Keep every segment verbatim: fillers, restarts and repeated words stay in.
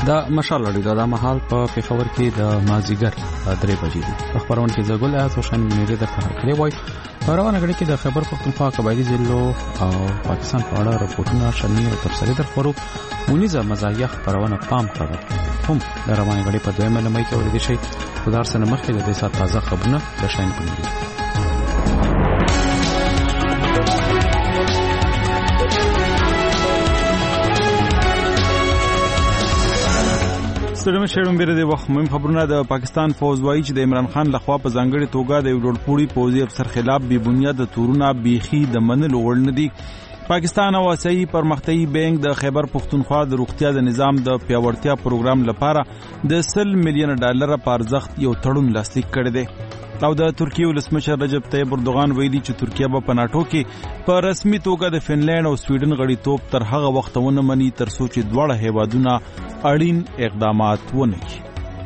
دا مشال لري دا مهال په پیښور کې د مازیګر درې بجې دي. خبرونه کې زګول آیات وشن میرې د کړې وای پرونه غړي کې د خبر پختونخوا قبایلی ضلعو او پاکستان په اړه راپورټونه شنی او تفصیلي در خبرو مونیزه مزایخ پرونه پام کړو هم د رواني غړي په دویمه لمای کې ورېدي شي خدار سره مخکې د دې سات تازه خبرونه د شاین کوي. سلام شهرم بیره د وخت مهم خبرونه. د پاکستان فوج وایي چې د عمران خان لخوا په ځانګړي توګه د یو ډول پوځي افسر خلاف بې بنیاد تورونه بیخي د منلو وړ نه دي. پاکستان او آسیایي پرمختیایي بانک د خیبر پختونخوا د روغتیا د نظام د پیاوړتیا پروګرام لپاره د سل میلیون ډالر په ارزښت یو تړون لاسلیک کړی دی. او د ترکیه ولسمشر رجب طیب اردوغان ویلي چې ترکیه به په ناټو کې په رسمي توګه د فنلند او سویډن غړیتوب تر هغه وخت ونه مني تر څو چې دواړه هیوادونه اړین اقدامات ونه کړي.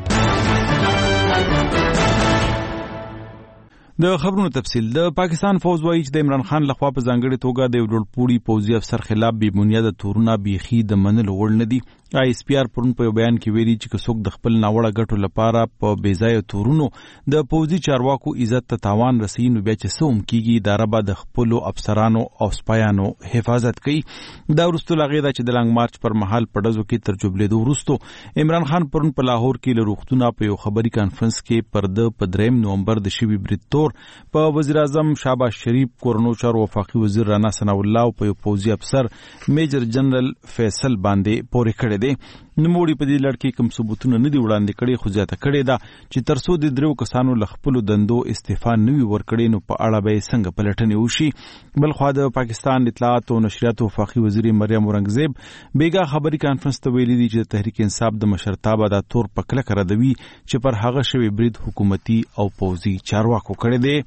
د خبرونو تفصیل. د پاکستان فوج وایي چې د عمران خان لخوا په ځانګړي توګه د یو ډول پوړي پوځي افسر خلاف بې بنیاده تورونه بیخي د منلو وړ نه دي. آی اس پی آر پرون په یو بیان کې ویلي چې څوک د خپل ناوړه ګټو لپاره په بې ځایه تورونو د پوځي چارواکو عزت ته تاوان رسوي نو بیا چې څه هم کېږي اداره به د خپلو افسرانو او سپایانو حفاظت کوي. دا وروسته له هغې ده چې د لانګ مارچ پر مهال په ډزو کې تر جوړېدو وروسته عمران خان پرون په لاهور کې له روغتونه په یو خبري کانفرنس کې پر د په دریم نومبر د شوي بریدتور په وزیر اعظم شهباز شریف کورنو چارو وفاقي وزیر رانا ثناء الله او په یو پوځي افسر میجر جنرال فیصل باندې پورې کړی دی. نوموړي په دې لړ کې کوم ثبوتونه نه دي وړاندې کړي خو زیاته کړې ده چې تر څو د دریو کسانو له خپلو دندو استعفا نه وي ورکړې نو په اړه به یې څنګه پلټنې وشي. بلخوا د پاکستان اطلاعات او نشریاتو وفاقي وزیر مریم اورنګزیب بیګا خبري کانفرنس ته ویلي دي چې تحریک انصاف د مشرتابه دا تور په کلکه ردوي چې پر هغه شوی برید حکومتي او پوځي چارواکو کړی دی.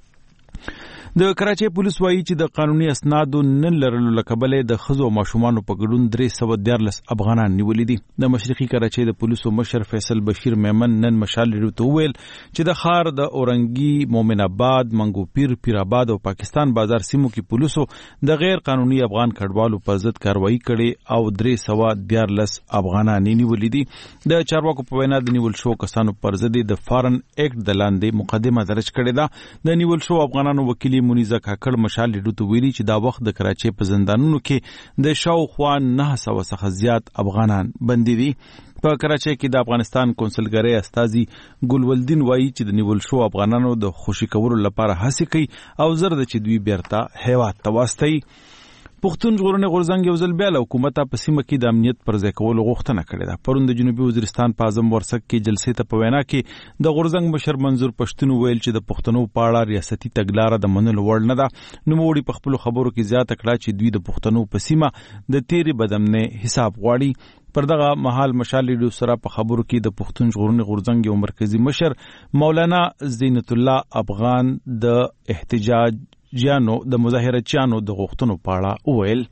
د کراچۍ پولیس وایي چې د قانوني اسنادو نه لرلو له کبله د ښځو او ماشومانو په ګډون درې سوه دیارلس افغانان نیولي دي. د مشرقي کراچۍ د پولیسو مشر فیصل بشیر میمن نن مشال ریډیو ته وویل چې د ښار د اورنګي، مومن آباد، منګو پیر، پیر آباد او پاکستان بازار سیمو کې پولیسو د غیر قانوني افغان کډوالو پر ضد کاروایی کړې او درې سوه دیارلس افغانان نیولي دي. د چارواکو په وینا د نیول شوو کسانو پر ضد د فارن اکټ د لاندې مقدمه درج کړې ده. د نیول شوو افغانانو وکیل مونیزه کاکړ مشال ریډیو ته ویلي چې دا وخت د کراچۍ په زندانونو کې د شاوخوا نه سوه څخه زیات افغانان بندي دي. په کراچۍ کې د افغانستان کونسلګرۍ استازي ګلولدین وایي چې د نیول شوو افغانانو د خوشي کولو لپاره هڅې کوي او زر ده چې دوی بیرته هیواد ته واستوي. پښتون ژغورنې غورځنګ یو ځل بیا له حکومته په سیمه کې د امنیت پر ځای کولو غوښتنه کړې ده. پرون د جنوبي وزیرستان په اعظم ورسک کې جلسې ته په وینا کې د غورځنګ مشر منظور پښتون ویل چې د پښتنو په اړه ریاستي تګلاره د منلو وړ نه ده. نوموړي په خپلو خبرو کې زیاته کړه چې دوی د پښتنو په سیمه د تیرې بدامنۍ حساب غواړي. پر دغه مهال مشال ریډیو سره په خبرو کې د پښتون ژغورنې غورځنګ یو مرکزی مشر مولانا زینت الله افغان د احتجاج جانو د مظاهرچیانو د غوښتنو په اړه وویل.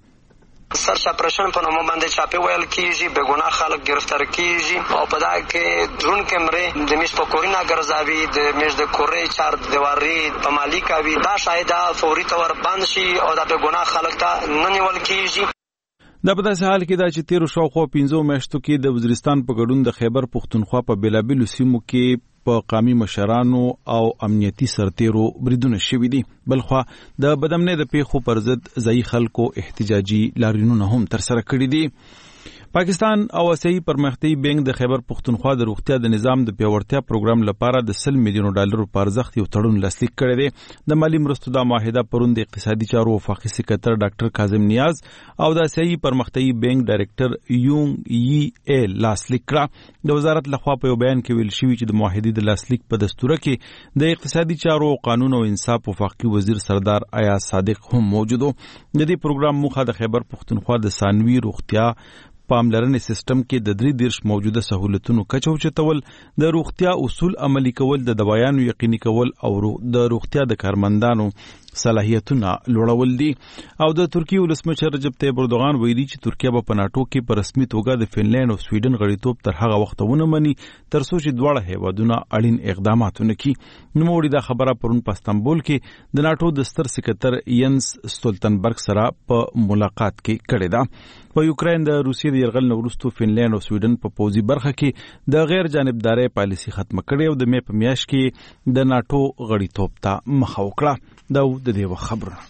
سرچ اپریشن په نوم باندې چاپی ویل کیږي، بے ګناه خلک گرفتار کیږي او په دا کې درون کیمرې د میش په کورینا ګرځاوي، د میش د کورې چار دیواري په مالیک اوي. دا شاید فوري تور بند شي او دا بے ګناه خلک ته نه نیول کیږي. دا په داسې حال کې دا چې تیرو شاوخوا پنځو میاشتو کې د وزیرستان په ګډون د خیبر پختونخوا په بېلابېلو سیمو کې په قامي مشرانو او امنیتي سرتیرو بریدونه شوي دي. بلخوا د بدامنۍ د پیښو پر ضد ځایي خلکو احتجاجي لاریونونه هم ترسره کړي دي. پاکستان او آسیایي پرمختیایي بانک د خیبر پختونخوا د روغتیا د نظام د پیاوړتیا پروګرام لپاره د سل میلیونو ډالرو په ارزښت یو تړون لاسلیک کړی دی. د مالي مرستو دا معاهده پرون د اقتصادي چارو وفاقي سکرټر ډاکټر کاظم نیاز او د آسیایي پرمختیایي بانک ډایرکټر یونګ یي ایل لاسلیک کړه. د وزارت لخوا په یو بیان کې ویل شوي چې د معاهدې د لاسلیک په دستوره کې د اقتصادي چارو قانون او انصاف وفاقي وزیر سردار ایاز صادق هم موجود و. د دې پروګرام موخه د خیبر پختونخوا د ثانوي روغتیا پاملرنې سیستم کې د درې دیرش موجوده سہولتونو کچه اوچتول، د روغتیا اصول عملي کول، د دوايانو یقیني کول او د روغتیا د کارمندانو صلاحیتونه لوړول دي. او د ترکیې ولسمشر رجب طیب اردوغان ویلي چې ترکیه به په ناټو کې په رسمي توګه د فنلند او سویډن غړیتوب تر هغه وخته ونه مني تر څو چې دواړه هیوادونه اړین اقدامات ونکړي. نوموړي دا خبره پرون په استانبول کې د ناټو د ستر سکرټر ینس ستولتنبرګ سره په ملاقات کې کړې ده. په یوکرين د روسیې د یرغل نه وروسته فنلند او سویډن په پوځي برخه کې د غیر جانبداري پالیسي ختمه کړې او د مې په میاشت کې د ناټو غړیتوب ته مخه وکړه. دا د دې خبره.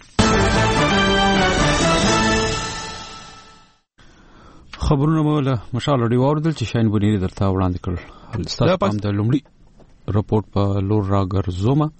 خبرونه مولا مشال دی اوردل چې شاین بنيري درته وړاندې کړل. ستاسو په د لومړي رپورت په لور راګرځومه.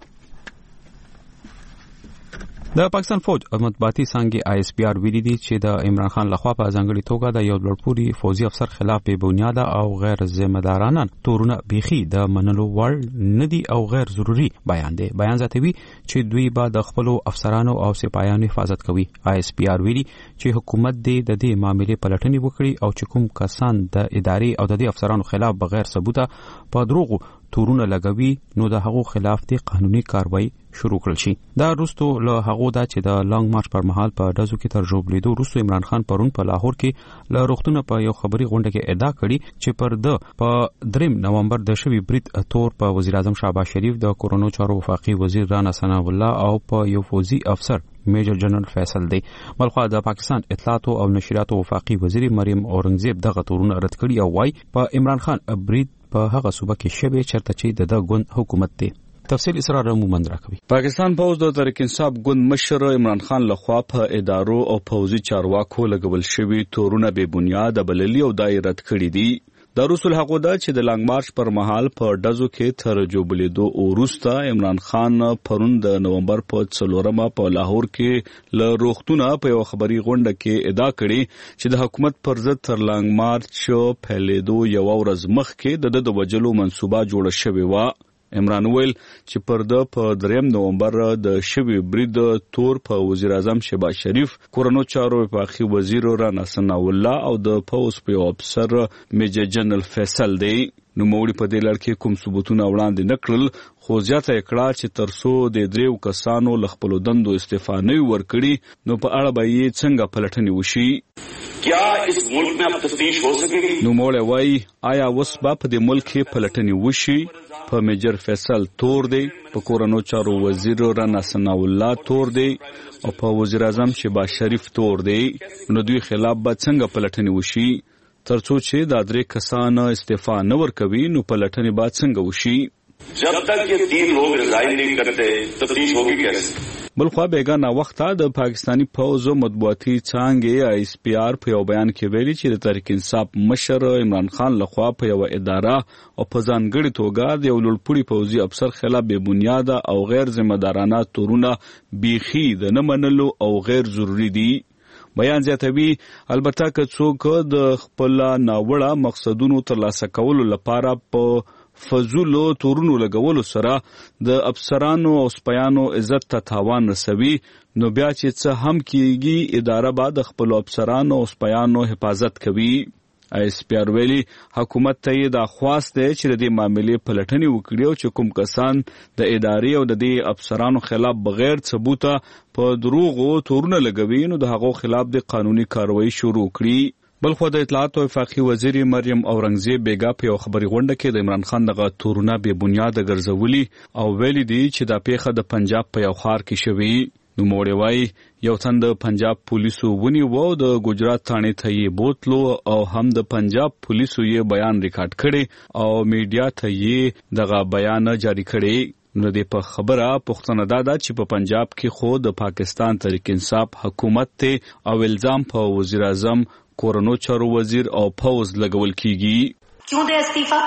د پاکستان فوج مطبوعاتي څنګه آی اس پی آر ویلي دي چې د عمران خان لخوا په ځانګړي توګه د یو لوړپوړي فوجي افسر خلاف بې بنیاده او غیر ذمہ دارانه تورونه بيخي د منلو وړ ندي او غیر ضروري بیان دي. بیان ذاتوي چې دوی به د خپل افسرانو او سپایانو حفاظت کوي. آی اس پی آر ویلي چې حکومت دې د دې معاملې پلټنې وکړي او چې کوم کسان د ادارې او د دې افسرانو خلاف بغیر ثبوته په دروغو تورونه لګوي نو د هغو خلاف د قانوني کاروایی شروع کړل شي. دا وروسته له هغه دا چې د لانګ مارچ پر مهال په دازو کې تر جوړېدو وروسته عمران خان پرون په لاهور کې له روغتونه په یو خبري غونډه کې ادعا کړې چې پر د په دریم نومبر د شوی برید تور په وزیر اعظم شهباز شریف د کورونو چارو وفاقي وزیر رانا ثنا الله او په یو فوجي افسر میجر جنرال فیصل دی. بلخو د پاکستان اطلاعات او نشریات وفاقي وزیر مریم اورنګزیب دغه تورونه رد کړي او وايي په عمران خان برید په هغه صوبه کې شوی چرته چې د ګوند حکومت دی. تفصیل اسرار مومند راکوي. پاکستان پوز د تحریک انصاف ګوند مشر عمران خان لخوا په ادارو او پوزي چارواکو لګول شوی تورونه به بنیاد بللی او دایره کړی دي. د رسول حقو دا چې د لانګ مارچ پر مهال په دزو کې تر جوبلیدو اوروستا عمران خان پرون د نومبر په څلورمه په لاهور کې ل روختونه په یو خبري غونډه کې ادعا کړې چې د حکومت پر ضد تر لانګ مارچ پهلیدو یو ورځ مخکې د د وجلو منصوبه جوړه شوې و. عمران ویل چې پر د په دریم نومبر د شوی برید تور په وزیر اعظم شهباز شریف کورونو چارو وفاقي وزیر رانا ثنا الله او د پوز په افسر میجر جنرال فیصل دی. نو موړي په دې لړ کې کوم ثبوتونه وړاندې نکړل خو زیاته کړه چې ترسو د دریو کسانو لخپل دندو استعفا نه ورکړي نو په اړه به یې څنګه پلټنې وشي. کیا اس ملک میں اب تفتیش ہو سکے گی؟ نو موړي وای آیا وس با په دې ملک کې پلټنې وشي؟ په میجر فیصل تور دی، په کورونو چارو وزیر رانا ثنا الله تور دی او په وزیر اعظم شهباز شریف تور دی. نو دوی خلاف به څنګه پلټنې وشي؟ ترڅو چې دا درې کسان استعفا نه ورکوي نو پلټنې به څنګه وشي؟ جب تک یہ تین لوگ ریزائن نہیں کرتے تفتیش ہوگی کیسے؟ بلخوا بیگانه وخته د پاکستانی پوز مطبوعاتي څانګې آی اس پی آر په یو بیان کې ویلي چې د تحریک انصاف مشر عمران خان لخوا په یو اداره او په ځانګړي توګه د یو لوړپوړي پوځي افسر خلاف بې بنیاده او غیر ذمہ دارانه تورونه بیخي د نه منلو او غیر ضروري دي. بیان زیاتوي البته که څوک د خپل ناوړه مقصدونو ترلاسه کولو لپاره په فزولو تورونو لګولو سره د افسرانو او سپایانو عزت ته تاوان رسوي نو بیا چې څه هم کیږي اداره به د خپل افسرانو او سپایانو حفاظت کوي. آی اس پی آر ویلي حکومت ته یې دا خواست دی چې د دې معاملې پلټنې وکړي او چې کوم کسان د ادارې او د دې افسرانو خلاف بغیر ثبوته په دروغو تورونه لګوي نو د هغو خلاف د قانوني کاروایی شروع کړي. بلخو د اطلاعات او وفاقي وزیر مریم اورنګزیب بیګا په یو خبري غونډه کې د عمران خان دغه تورونه بې بنیاده ګرځولي او ویلي دي چې دا پیښه د پنجاب په یو ښار کې شوې. نو موړي وایي یو تن د پنجاب پولیسو ونیو او د ګجرات تھانې ته یې بوتلو او هم د پنجاب پولیسو یې بیان ریکارډ کړي او میډیا ته یې دغه بیان جاری کړي. نو د په خبره پښتنه دا ده چې په پنجاب کې خو د پاکستان تحریک انصاف حکومت ته او الزام په وزیر اعظم کورونو چارو وزیر او پوز لګول کیږي. کیوں دے استعفا؟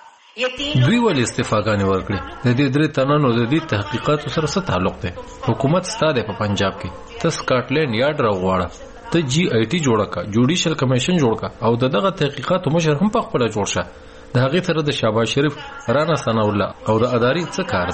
دوی ول استعفاګانې ورکړي. د دې درې تنانو د دې تحقیقات سره څه تعلق دی؟ حکومت ستاده په پنجاب کې ته سکاټلند یارډ راغواړه، ته جی آی ټی جوړه کا، جوډیشل کمیشن جوړ کا او دغه تحقیقات مشر هم په خپل جوړ شه. د هغه سره د شهباز شریف رانا ثنا الله او د ادارې څه کار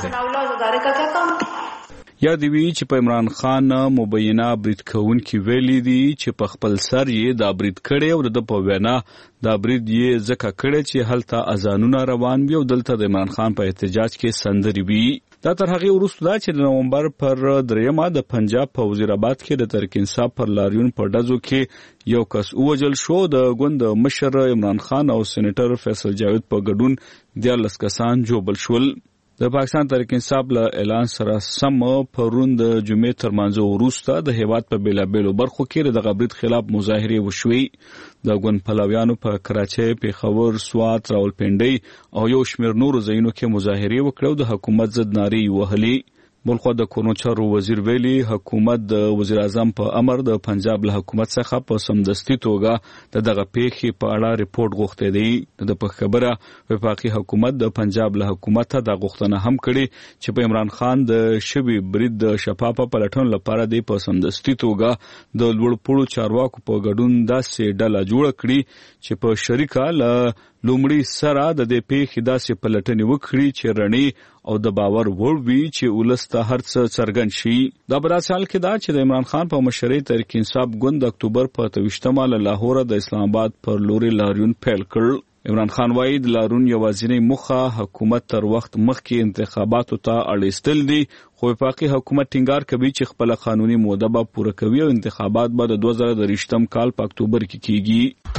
دی؟ یا دی وی چې په عمران خان مبینه برید کوونکي ویلي دي چې په خپل سر یې دا برید کړی او د په وینا دا برید یې ځکه کړی چې هلته اذانونه روان وي او دلته د عمران خان په احتجاج کې سندري وي. دا تر هغه وروسته دا چې د نومبر پر دریمه د پنجاب په وزیرآباد کې د تحریک انصاف پر لاریون په ډزو کې یو کس ووژل شو. د ګوند مشر عمران خان او سېنیټر فیصل جاوید په ګډون دیارلس کسان جوبل شول. د پاکستان تحریک انصاف له اعلان سره سم پرون د جمعې تر مانځه وروسته د هیواد په بیلابیلو برخو کې د غبرګ خلاف مظاهرې وشوې. د ګوند پلویانو په کراچۍ، پیښور، سوات، راولپنډۍ او یو شمېر نورو ځایونو کې مظاهرې وکړې او د حکومت ضد نارې وهلې. بلخوا د کورونو چارو وزیر ویلي حکومت د وزیر اعظم په امر د پنجاب له حکومت څخه په سمدستي توګه د دغه پیښې په اړه ریپورت غوښتی دی. د په خبره وفاقي حکومت د پنجاب له حکومت د غوښتنه هم کړې چې په عمران خان د شوي برید د شفافه پلټنو لپاره د په سمدستي توګه د لوړ پوړو چارواکو په ګډون داسې ډله جوړه کړي چې په شریکه له لومړي سره د دې پیښې داسې پلټنې وکړي چې رڼې او د باور وړ وي چې ولس ته هر څه څرګند شي. دا په داسې حال کې ده چې د عمران خان په مشرۍ تحریک انصاف ګوند د اکتوبر په اته ویشتمه له لاهوره د اسلام آباد پر لوري لاریون پیل کړ. عمران خان وایي د لاریون یوازینۍ موخه حکومت تر وخت مخکې انتخاباتو ته اړ ایستل دي، خو وفاقي حکومت ټینګار کوي چې خپله قانوني موده به پوره کوي او انتخابات به د دوه زره درویشتم کال په اکتوبر کې کیږي.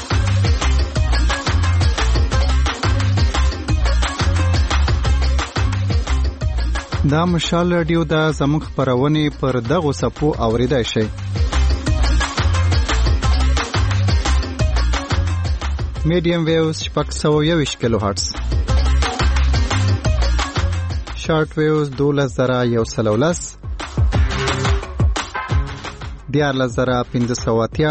دا مشال رادیو دا زموږ خپرونې پر دغو څپو اوریدای شئ. میډیم ویوز شپږ سوه یوویشت کیلو هرټز، شارټ ویوز دولس زره یو سل او لس، دیارلس زره پنځه سوه اتیا،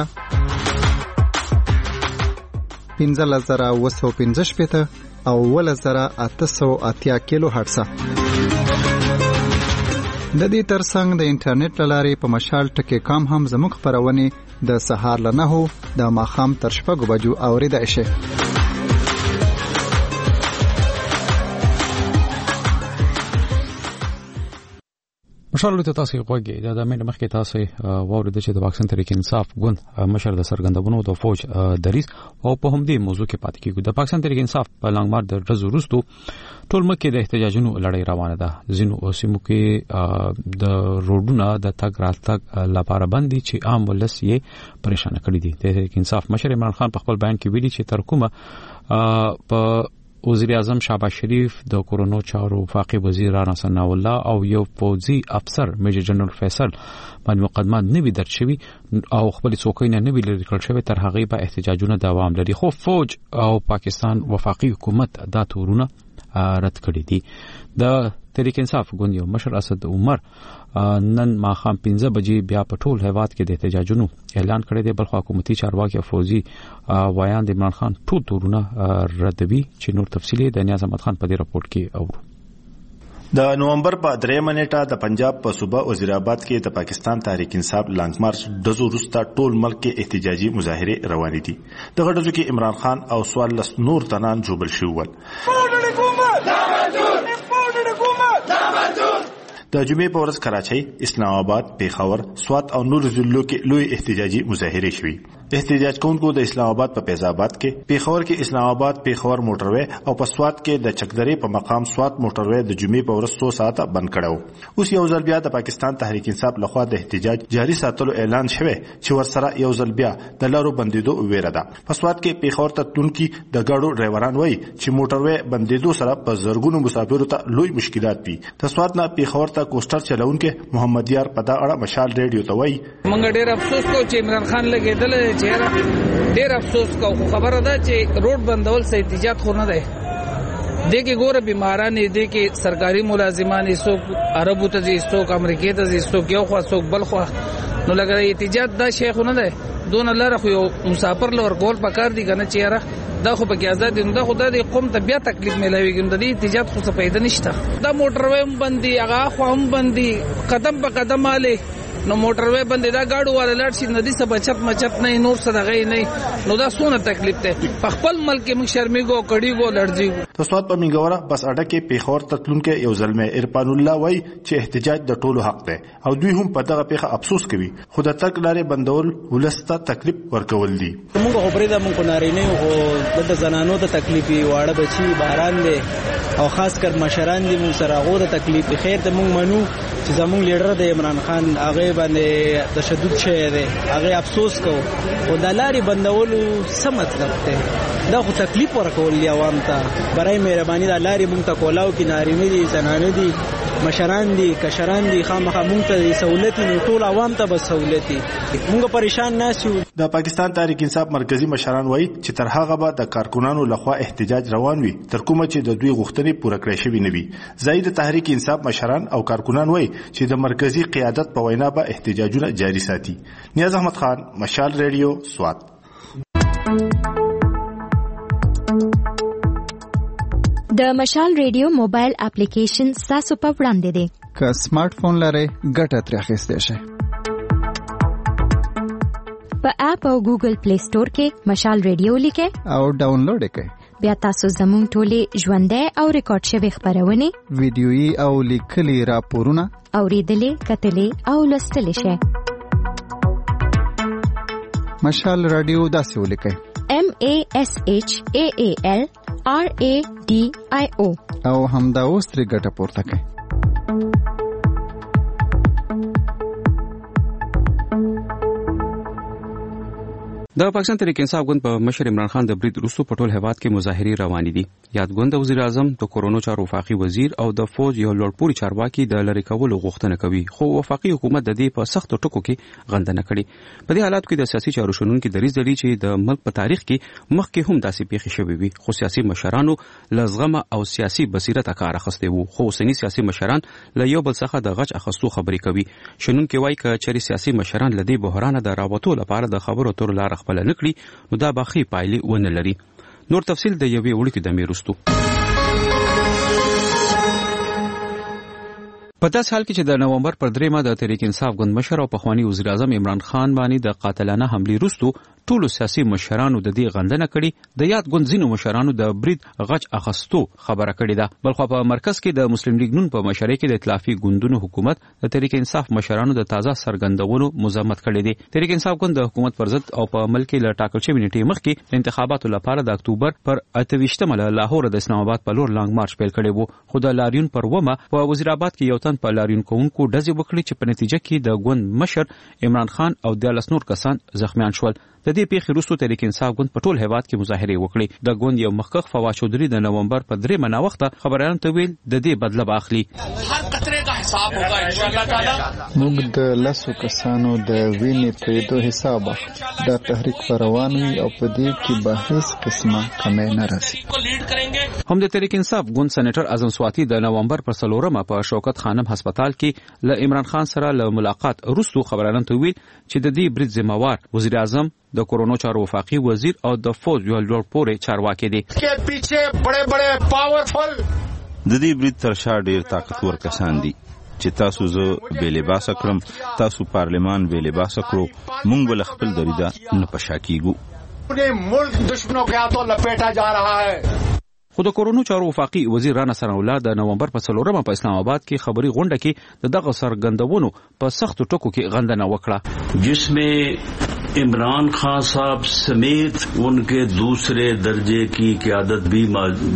پنځلس زره اوه سوه پنځه شپېته او اوولس زره اته سوه اتیا کیلو هرټز. د دې ترڅنګ د انټرنیټ له لارې په مشال ټکی کام هم زموږ خپرونې د سهار له نهو د ماښام تر شپږو بجو اورېدای شي. مشال ته تاسو غوږی دا د مې مخکې تاسو واورید چې د پاکستان تحریک انصاف ګوند مشر د سرګندونو د فوج دریس او په همدې موضوع کې پاتې کیږي. د پاکستان تحریک انصاف په لنګمار د ډزو وروسته ټول مکه د احتجاجونو لړۍ روانه ده. ځینو سیمو کې د روډونو د تګ راتګ لپاره بندي چې عام ولس یې پریشان کړی دي. د تحریک انصاف مشر عمران خان په خپل بیان کې ویلي چې تر کومه په وزیر اعظم شهباز شریف د کورونو چارو وفاقي وزیر رانا ثناء الله او یو فوجي افسر میجر جنرال فیصل باندې مقدمات نه وي درج شوي او خپل څوکۍ نه وي لري کړل شوی، تر هغه به احتجاجونه دوام لري. خو فوج او پاکستان وفاقي حکومت دا تورونه رد کړی دي. د تحریک انصاف ګوند یو مشر اسد عمر نن ماښام پنځه بجې بیا په ټول هیواد کې د احتجاجونو اعلان کړی دی. بلخو حکومتي چارواکي او فوجي وایان د عمران خان ټول تورونه ردوي چې نور تفصیلي د نیاز احمد خان په دې راپورټ کې اورو. د نومبر په دریمه نیټه د پنجاب په صوبه وزیرآباد کې د پاکستان تحریک انصاف لانګ مارچ ډزو وروسته ټول ملک کې احتجاجي مظاهرې روانې دي. دغه ډزو کې عمران خان او څوارلس نور تنان جوبل شوي ول. د جمعې په ورځ کراچۍ، اسلام آباد، پیښور، سوات او نور ضلعو کې لوی احتجاجي مظاهرې شوي. احتجاج کوونکو د اسلام آباد په فیض آباد کې، پیښور کې اسلام آباد پیښور موټروي او په سوات کې د چکدرې په مقام سوات موټروي د جمعې په ورځ څو ساعته بند کړو. اوس یو ځل بیا د پاکستان تحریک انصاف لخوا د احتجاج جاري ساتلو اعلان شوی چې ورسره یو ځل بیا د لارو بندیدو ویره ده. په سوات کې پیښور ته تونکي د ګاډو ډرایوران وایي چې موټروي بندیدو سره په زرګونو مسافرو ته لوی مشکلات وي. د سوات نه پیښور ته کوسټر چلونکو محمد یار په دا اړه مشال ریډیو ته وایي موږ ډېر افسوس کوو چې عمران خان لګېدل چې ډېر افسوس کوو. خبره ده چې روډ بندول سه احتجاج خو نه دی. دغه ګوره بیماران دي کې سرکاري ملازمان څوک عربو ته ځي، څوک امریکا ته ځي، څوک یو خوا څوک بل خوا. نو لګره احتجاج دا شیخ نه دی. دون لره خو یو مسافر لور کول پکار دي کنه چې یاره دا خو په اجازه دي. دا خو د قوم ته بیا تکلیف ملويږي. د دې احتجاج خو څه پیدا نشته. دا موټر ویم بندي، هغه خو هم بندي، قدم په قدم आले نو موټر وې باندې دا گاډو والا لاړ شي ندي څه بچت مچت نه نور څه دغه نه نو دا سونه تکلیف ته په خپل ملک موږ شرمېګو کډیګو لړځي د سواد په منګوره بس اډه کې پیښور تتلونکو یو زلمه ارفان الله وای چې احتجاج د ټولو حق دی او دوی هم په دغه پیښه افسوس کوي خو د تک لارې بندول ولسته تکلیف ورکول دي موږ خو پرې د موږ نارینه او د زنانو ته تکلیفي واړه بچي باران دي او خاص کر مشران دي موږ سره غو د تکلیف خیر ته موږ منو چې زموږ لیډر د عمران خان هغه باندې تشدد شوی دی هغه افسوس کو او د لارې بندولو څه مطلب دی دا خو تکلیف ورکول دی عوام ته برای مهرباني د لارې موږ ته کولاو کې نارینه دي زنانه دي مشران دي کشران دي خامخا موږ ته سہولت نه ټول عوام ته به سہولت دي موږ پریشان ناسو د پاکستان تحریک انصاف مرکزی مشران وایي چې تر هغه به د کارکونانو لخوا احتجاج روان وي تر کومه چې د دوی غوښتنې پوره کړې شوي نه وي زاید تحریک انصاف مشران او کارکونان وایي چې د مرکزی قیادت په وینا به احتجاجونه جاری ساتي نیاز احمد خان مشال ریډیو سوات د مشال ریډیو موبایل اپلیکیشن تاسو په وړاندې دی که سمارټ فون لرئ ګټه ترې اخیستی شئ په اپ او ګوګل پلی سٹور کې مشال ریډیو لیکئ او ډاونلوډ کړئ بیا تاسو زموږ ټولې ژوندۍ او ریکارډ شوي خپرونې ویډیويي او لیکلي راپورونه اورېدلې کتلې او لوستلی شئ مشال رادیو داسې ولیکئ M A S H A A L R A D I O او همدا اوس ترې ګټه پورته کړئ د پاکستان تحریک انصاف ګوند په مشر عمران خان د برید وروسته په ټول هیواد کې مظاهرې روانې دي یادګوند د وزیر اعظم د کورونو چارو وفاقي وزیر او د فوج یو لوړپوړي چارواکي د لری کولو غوښتنه کوي خو وفاقي حکومت د دې په سختو ټکو کې غندنه کړې په دې حالات کې د سیاسي چارو شنونکو دریځ لري چې د ملک په تاریخ کې مخکې هم داسې پیښې شوې وي خو سیاسي مشرانو لزغمه او سیاسي بصیرت کار اخیسته وو خو اوسنی سیاسي مشران له یو بل څخه د غچ اخیستو خبرې کوي شنونکو وایي چې چېرې سیاسي مشران لدی بحران د رابطو لپاره د خبرو تر لار خپل نکړي نو دا باخي پایلې ونه لري نور تفصیل د یوې وړوکې د میرستو په داس حال کې چې د نومبر پر دریمه د تحریک انصاف ګوند مشر او پخوانی وزیر اعظم عمران خان باندې د قاتلانه حمله وروسته ټولو سیاسي مشرانو د دې غندنه کړي د یاد ګوند ځینو مشرانو د برید غچ اخستو خبره کړې ده بلخو په مرکز کې د مسلم لیگ نون په مشرۍ کې د ائتلافي ګوندونو حکومت د تحریک انصاف مشرانو د تازه سرګندونو مزاحمت کړی دی تحریک انصاف ګوند د حکومت پر ضد او په ملک کې له ټاکل شوی نیټې مخکې د انتخاباتو لپاره د اکتوبر پر اته ویشتمه له لاهور د اسلام آباد په لور لانګ مارچ پیل کړی وو خو د لاریون پر ومه په وزیر آباد کې یو تن په لاریون کوونکو ډزې وکړي چې په نتیجه کې د ګوند مشر عمران خان او دیالس نور کسان زخمیان شول د دې پیښې وروسته تحریک انصاف ګوند په ټول هیواد کې مظاهرې وکړې د ګوند یو مخکښ فواد چودري د نومبر په درې منه وخت خبريالانو ته ویل د دې بدله باخلي هر قطره کا حساب ہوگا ان شاء الله تعالی موږ د لاسو کسانو د وینې پریدو حساب د تحریک پروانوي او په دې کې به هیڅ قسمه کمی نه راځي هم د تحریک انصاف ګوند سېنیټر اعظم سواتی د نومبر پر څلورمه په شوکت خانم هسپتال کې له عمران خان سره له ملاقات وروسته خبريالانو ته ویل چې د دې برید ذمہوار وزیر اعظم د کورونو چارو وفاقي وزیر او د فوج یو لوړپوړي چارواکي دي کې پیچھے بڑے بڑے پاورفل د دې برید تر شا ډیر طاقتور کسان دي چې تاسو زه بې لباس کړم تاسو پارلمان بې لباس کړو مونږ بل خپل دریدا نه پشا کیګو پورے ملک دشمنوں کے ہاتھوں لپیٹا جا رہا ہے خو د کورونو چارو وفاقي وزیر رانا سناولا د نومبر په څلورمه په اسلام آباد کې خبري غونډه کې د دغه سرګندونو په سختو ټکو کې غندنه وکړه جسمه عمران خان صاحب سمیت ان کے دوسرے درجے کی قیادت بھی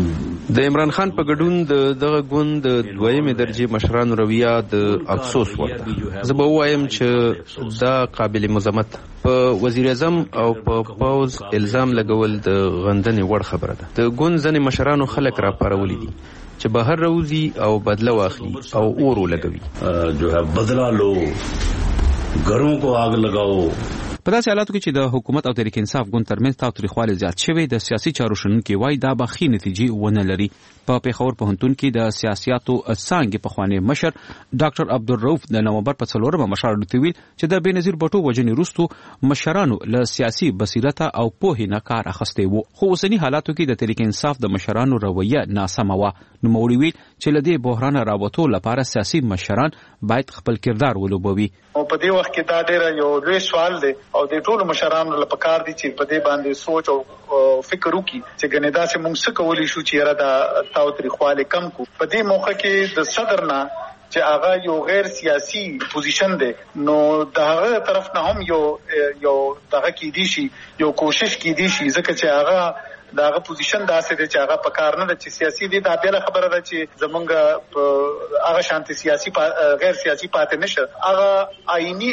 د عمران خان په ګډون د دغه ګوند د دویمې درجې مشرانو رویه د افسوس ورته زه به وایم چې دا قابل مذمت په وزیر اعظم او په پوز الزام لګول د غندنې وړ خبره ده د ګوند ځینې مشرانو خلک را پارولي دي چې بهر روزي او بدله واخلي او اور ولګوي جو ہے بدلا لو گھروں کو آگ لگاؤ په داسې حالاتو کې چې د حکومت او تحریک انصاف ګوند ترمنځ تاوتریخوالی زیات شوی د سیاسي چارو شنونکي وایي دا به ښې نتیجې ونه لري. په پیښور پوهنتون کې د سیاسیاتو څانګې پخوانی مشر ډاکټر عبدالرؤف د نومبر په څلورمه مشاورې ته ویل چې د بېنظیر بټو وژنې وروستو مشرانو له سیاسي بصیرته او پوهې نه کار اخیستی و، خو اوسني حالاتو کې د تحریک انصاف د مشرانو رویه ناسمه وه. نوموړي ویل چې له دې بحرانه راوتو لپاره سیاسي مشران باید خپل کردار ولوبوي. او په دې وخت کې دا ډېر یو لوی سوال دی او د ټولو مشرانو لپاره پکار دي چې په دې باندې سوچ او فکر وکړي چې ګنې داسې موږ څه کولی شو چې یاره دا تاوتریخوالی کم کو. په دې موقع کې د صدر نه چې هغه یو غیر سیاسي پوزیشن دی نو د هغه طرف نه هم یو یو دغه کېدی شي یو کوشش کېدی شي ځکه چې هغه داغه پوزیشن داسې دی چې هغه په کار نه ده چې سیاسي دی. دا بله خبره ده چې زمونږ په هغه شانتي سیاسي غیر سیاسي پاتې نشه. هغه آئینی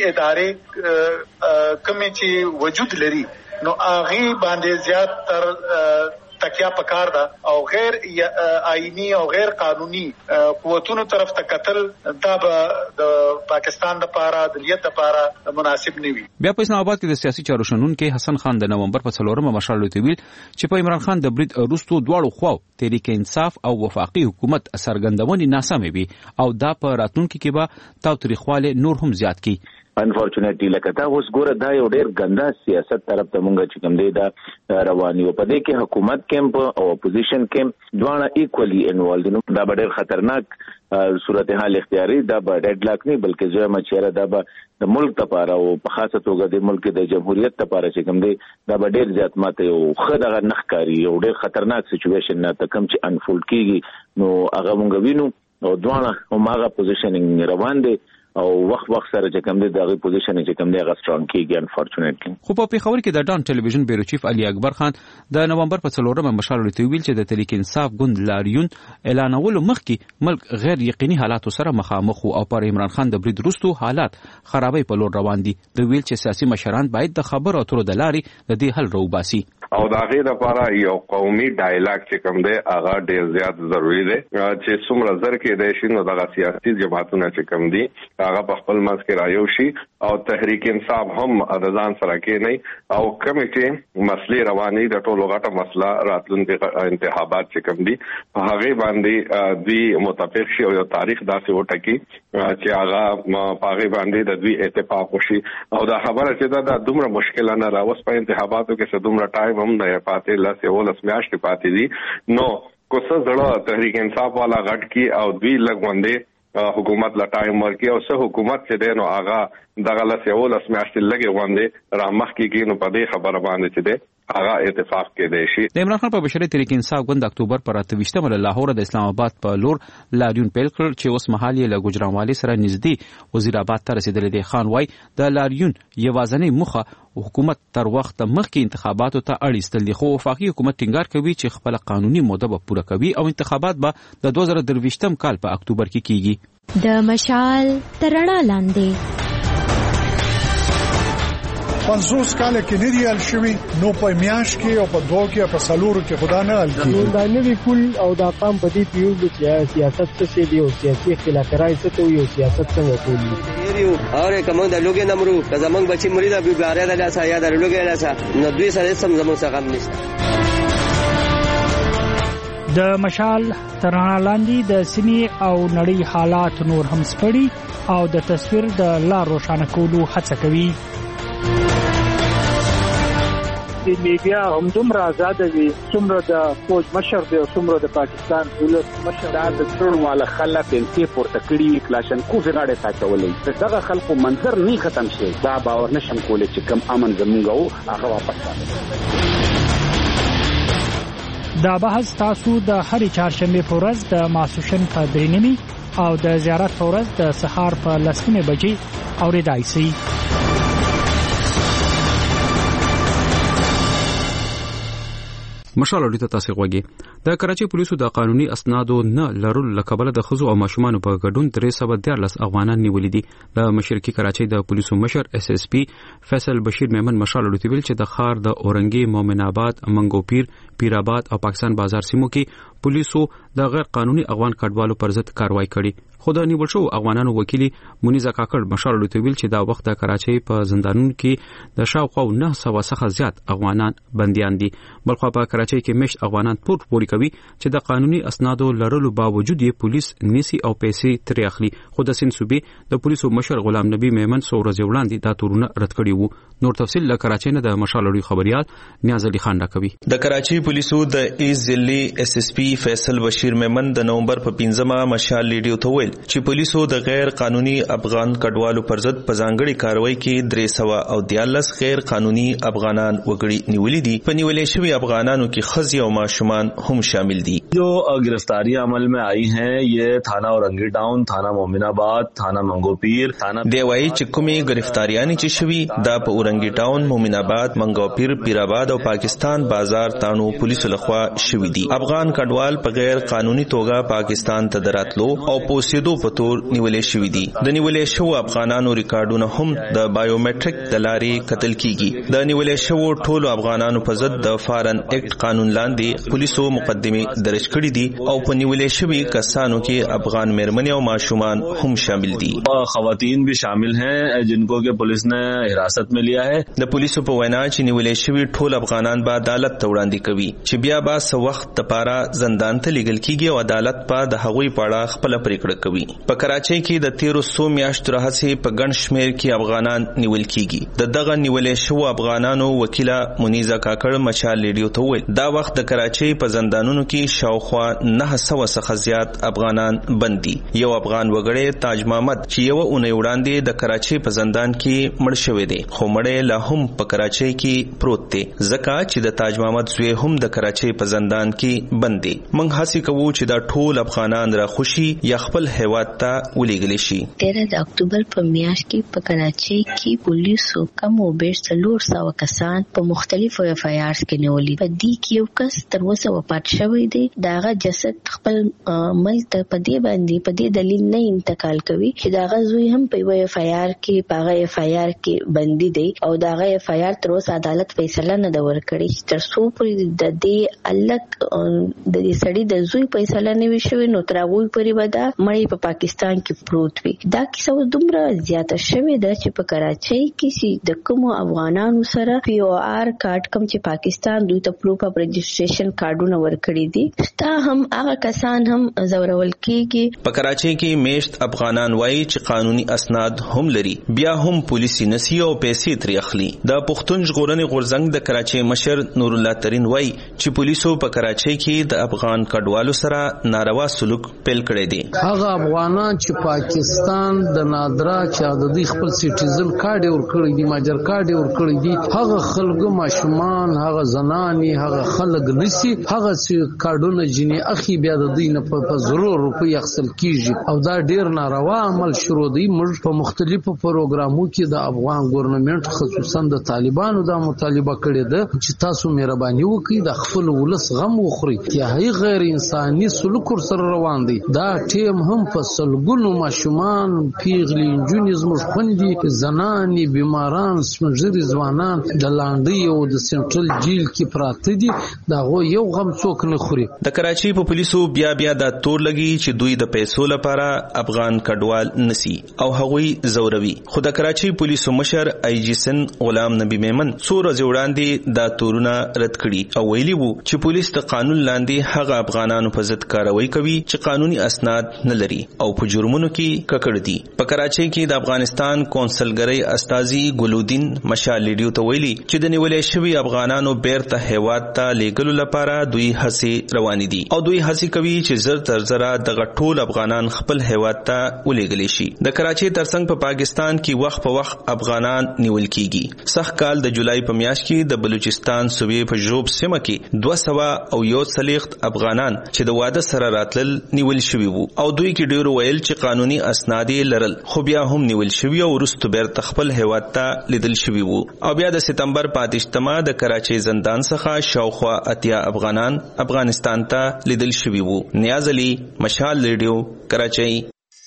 ادارې کومې چې وجود لري نو هغې باندې زیات تر تکیا پکار ده او غیر آئینی او غیر قانوني قوتونو طرف ته قتل دا به د پاکستان لپاره د ملیت لپاره مناسب نه وي. بیا په اسلام آباد کې د سیاسي چارو شنونکي حسن خان د نومبر په څلورمه مشاورې ته ویل چې په عمران خان د برید وروستو دواړو خواو تحریک انصاف او وفاقي حکومت څرګندونې ناسمې وي او دا په راتلونکي کې به تاوتریخوالی نور هم زیات کړي. انفورچونټلی لکه تا اوس ګوره دا یو ډېر ګنده سیاست طرف ته مونږ چې کوم دی دا روان یو. په دې کې حکومت کیمپ او اپوزیشن کیمپ دواړه ایکولی انوالد دي. دا به ډېر خطرناک صورتحال اختیاري دا به ډیډ لاک نه بلکې زما چیرې دا به د ملک لپاره او په خاصه توګه د ملک د جمهوریت لپاره چې کوم دی دا به ډېر زیات ماته یو خدغه نخکاری یو ډېر خطرناک سچويشن نه ته کوم چې انفولډ کیږي نو هغه مونږ وینو او دواړه هماغه پوزیشنینګ روان دي او وخت وخت سره چې کوم دی دغه پوزیشن چې کوم دی هغه سترونګ کیږي انفورچونټلی. خو په پیښور کې د ډان ټلویزیون بیرو چیف علي اکبر خان د نومبر په څلورمه مشاورې ته ویل چې د تحریک انصاف ګوند لاریون اعلانولو مخکې ملک غیر یقیني حالاتو سره مخامخ او پر عمران خان د برید وروستو حالات خرابۍ په لور روان دي. د ویل چې سیاسي مشران باید د خبرو اترو د لارې د دې حل راوباسي او د هغې لپاره یو قومي ډایلاګ چې کوم دی هغه ډېر زیات ضروري دی چې څومره زر کېدی شي نو دغه سیاسي جماعتونه چې کوم دي هغه په خپل منځ کې رایو شي او تحریک انصاف هم د ځان سره کېنئ او کومې چې مسلې روانې د ټولو غټه مسله راتلونکي انتخابات چې کوم دي په هغې باندې دوی متفق شي او یو تاریخ داسې وټکي چې هغه په هغې باندې د دوی اتفاق وشي. او دا خبره چې دا دومره مشکله نه راوس په انتخاباتو کې څه دومره ټایم هم نه پاتې لس یولس میاشتې پاتې دي نو کو څه زړه تحریک انصاف والا غټ کی او دوی لږ غونډې حکومت لا ټایم ورکي او څه حکومت چې دی نو هغه دغه لس یولس میاشتې لږې غونډې رامخ کېږي نو په دې خبره باندې چې دی هغه اتفاق کېدی شي. د عمران خان په بشري تحریک انصاف ګوند د اکتوبر پر اته ویشتمه له لاهور د اسلام آباد په لور لاریون پیل کړ چې اوس مهال یې له ګوجرانوالي سره نږدې وزیر آباد ته رسیدلی دی. خان وای د لاریون یوازینۍ موخه حکومت تر وخت مخکې انتخاباتو ته اړ ایستل دي، خو وفاقي حکومت ټینګار کوي چې خپل قانوني موده به پوره کوي او انتخابات به د دوه زره درویشتم کال په اکتوبر کې کیږي. د مشال ترڼا لاندې پنځوس کاله کې نه دی حل شوی نو په میاش کې او په دوه کې په سالورو کې خدا نه حل کیږي. دا نوی کول او دا قام په دې پیو چې سیاست څه دی او سیاسي اختلافات څه ته یو سیاست څنګه کوي یو اور کوم د لوګي نمرو که زمنګ بچی مری دا بیګاره د لاسه یا د لوګي لاسه نو دوی سره سم زمنګ څخه غم نشته. د مشال ترڼا لاندې د سیمې او نړۍ حالات نور هم سپړي او د تصویر د لار روښانه کولو هڅه کوي. د میډیا هم دومره آزاد دي څومره د فوج مشر دی او څومره د پاکستان دولت مشر دا د ټول والا خلک انتي پورته کړي کلاشن کوفي غاړه ساتولې دغه خلکو منظر نه ختم شي دا باور نشم کولای چې کم امن زمونږ هغه واپس راځي. دا بحث تاسو د هرې چهارشنبه په ورځ د ماسوشن په درې نیمې او د زیارت په ورځ د سهار په لس نیمې بجې اورېدای شئ. مشال اړیته تاسو غوږی د کراچي پولیسو د قانوني اسنادو نه لرلو لکبل د خزو او ماشومان په ګډون درې سوه دیارلس افغانان نیولې دي. د مشرقي کراچي د پولیسو مشر اس اس پی فیصل بشیر میمن مشال اړیته ویل چې د خار د اورنګي مومن آباد منګو پیر پیر آباد او پاکستان بازار سیمو کې پولیسو د غیر قانوني افغان کډوالو پر ضد کاروایی کړې. خو د نیول شو افغانانو وکیل منیزه کاکړ مشال لوتویل چې دا وخت د کراچۍ په زندانونو کې د شاوخوا نه سوه څخه زیات افغانان بنديان دي. بلخو په کراچۍ کې مشت افغانان پورت پوري کوي چې د قانوني اسنادو لرلو باوجود یې پولیس نیسي او پیسې ترې اخلي. خو د سند صوبې د پولیسو مشر غلام نبی میمن څو ورځې وړاندې دا تورونه رد کړي وو. نور تفصیل له کراچۍ نه د مشال لوی خبريال نیاز علي خان راکوي. د کراچۍ پولیسو د ایز ضلعي اس اس پی فیصل بشیر میمن د نومبر په پنځمه مشال لیډیو ته ویل چې پولیسو د غیر قانوني افغان کډوالو پر ضد په ځانګړي کاروایی کې درې سوه او دیارلس غیر قانوني افغانان وګړي نیولي دي. په نیولې شوي افغانانو کې ښځې او ماشومان هم شامل دي. جو गिरफ्तारी अमल में आई हैं ये थाना औरंगी टाउन, थाना मोमिनाबाद, थाना मंगोपीर, थाना دی وايي چې کومې ګرفتاریانې چې شوي دا په اورنګي ټاون، مومناباد، منګوپیر، پیرآباد او پاکستان بازار تانو پولیسو لخوا شوي دي. افغان کډوال په غیر قانوني توګه پاکستان ته دراتلو او پوسیدو په تور نیولې شوي دي. د نیولې شوو افغانانو ریکارډونه هم د بایومټریک د لارې کتل کیږي. د نیولې شوو ټولو افغانانو په ضد د فارن ایکټ قانون لاندې پولیسو مقدمه درج کړي دي او په نیولې شوي کسانو کې افغان مېرمنې او ماشومان هم شامل دي. خواتین بھی شامل ہیں جنکو کہ پولیس نے حراست میں لیا ہے. د پولیسو په وینا چې نیولې شوي ټول افغانان به عدالت ته وړاندې کوي چې بیا به څه وخت لپاره زندان ته لیږل کیږي او عدالت په د هغوی په اړه خپله پریکړه کوي. په کراچۍ کې د تیرو څو میاشتو راهیسې په ګڼ شمېر کې افغانان نیول کیږي. د دغه نیولې شوو افغانانو وکیله منیزه کاکړ مشال لیډیو ته وویل دا وخت د کراچۍ په زندانونو کې شاوخوا نه سوه څخه زیات افغانان بند دي. یو افغان وګړی تاج محمد چې یوه اونۍ وړاندې د کراچۍ په زندان کې مړ شوی دی خو مړی لا هم په کراچۍ کې پروت دی ځکه چې د تاج محمد زوی هم د کراچۍ په زندان کې بند دی. موږ هڅې کوو چې دا ټول افغانان را خوشي یا خپل هیواد ته ولېږلی شي. تیرہ د اکتوبر په میاشت کې په کراچۍ کې پولیسو کم او بیش څلور سوه کسان په مختلفو اف آی آرز کې نیولي. په دې کې یو کس تر اوسه وفات شوی دی. د هغه جسد خپل ملک ته په دې باندې په دې دلیل نه انتقال کوي چې د هغه زوی هم په یوه اف آی آر کې په هغه اف آی آر کې بندي دی او د هغه اف آی آر تر اوسه عدالت فیصله نه ده ورکړې چې تر څو پورې د دې الک د دې سړي د زوی فیصله نه وي شوې نو تر هغوی پورې به دا مړی په پاکستان کې پروت وي. دا کیسه دومره زیاته شوې ده چې په کراچۍ کې چې د کومو افغانانو سره پی او آر کارت کوم چې پاکستان دوی ته پروف اف رجسټریشن کارډونه ورکړي دي ستا هم هغه کسان هم زورول کیږي. په کراچۍ کې میشت افغانان وایي چې قانوني اسناد هم لري بیا هم پولیسي نسی او پیسې ترې اخلي. د پښتون ژغورنې غورځنګ د کراچۍ مشر نور الله ترین وایي چې پولیسو په کراچۍ کې د افغان کډوالو سره ناروا سلوک پیل کړی دی. هغه افغانان چې پاکستان د نادرا چې د دوی خپل سټیزن کارت ورکړي دي ماجر کارت ورکړي دي هغه خلکو ماشومان هغه زنانې هغه خلک نسی هغه چې کارډونه جنې اخی بیا د دوی نه په ضرور روپۍ اخیستل کیږي او دا ډیر ناروا عمل شروع دی. موږ په مختلفو پروګرامو کې د افغان ګورنمنت خصوصا د طالبانو دا مطالبه کړې ده چې تاسو مهرباني وکړئ د خپل ولس غم وخورئ. انتهایی غیر انساني سلوک سره روان دی. دا ټیم هم په سلګونو ماشومان پیغلي نجونې زموږ خوندې زنانې بیماران سپینږیري ځوانان د لاندې او د سنټرل جیل کې پراته دي د هغوی یو غم څوک نه خوري. د کراچۍ په پولیسو بیا بیا دا تور لګي چې دوی د پیسو لپاره افغان کډوال نسی او هغوی زوروي. خو د کراچۍ پولیسو مشر آی جی سن غلام نبی میمن څو ورځې وړاندې دا تورونه رد کړي او ویلي وو چې پولیس د قانون لاندې هغه افغانانو په ضد کاروایی کوي چې قانوني اسناد نه لري او په جرمونو کې ککړ دي. په کراچۍ کې د افغانستان کونسلګرۍ استازي ګلودین مشال لیډیو ته ویلي چې د نیولې شوي افغانانو بیرته هیواد ته لیږلو لپاره دوی هڅې روانې دي او دوی هڅې کوي چې زر تر زره دغه ټول افغانان خپل هیواد ته ولېږلی شي. د کراچۍ ترڅنګ په پاکستان کې وخت په وخت افغانان نیول کیږي. سخت کال د جولای په میاشت کې د بلوچستان صوبې په ژوب سیمه کې دوه سوه او یو څلوېښت افغانان چې د واده سره راتلل نیول شوي وو او دوی کې ډېرو ویل چې قانوني اسناد یې لرل خو بیا هم نیول شوي او وروسته بیرته خپل هیواد ته لیدل شوي وو. او بیا د سپتمبر په اتهشتمه د کراچۍ زندان څخه شاوخوا اتیا افغانان افغانستان ته لیدل شوي وو. نیاز علي مشال ریډیو کراچۍ.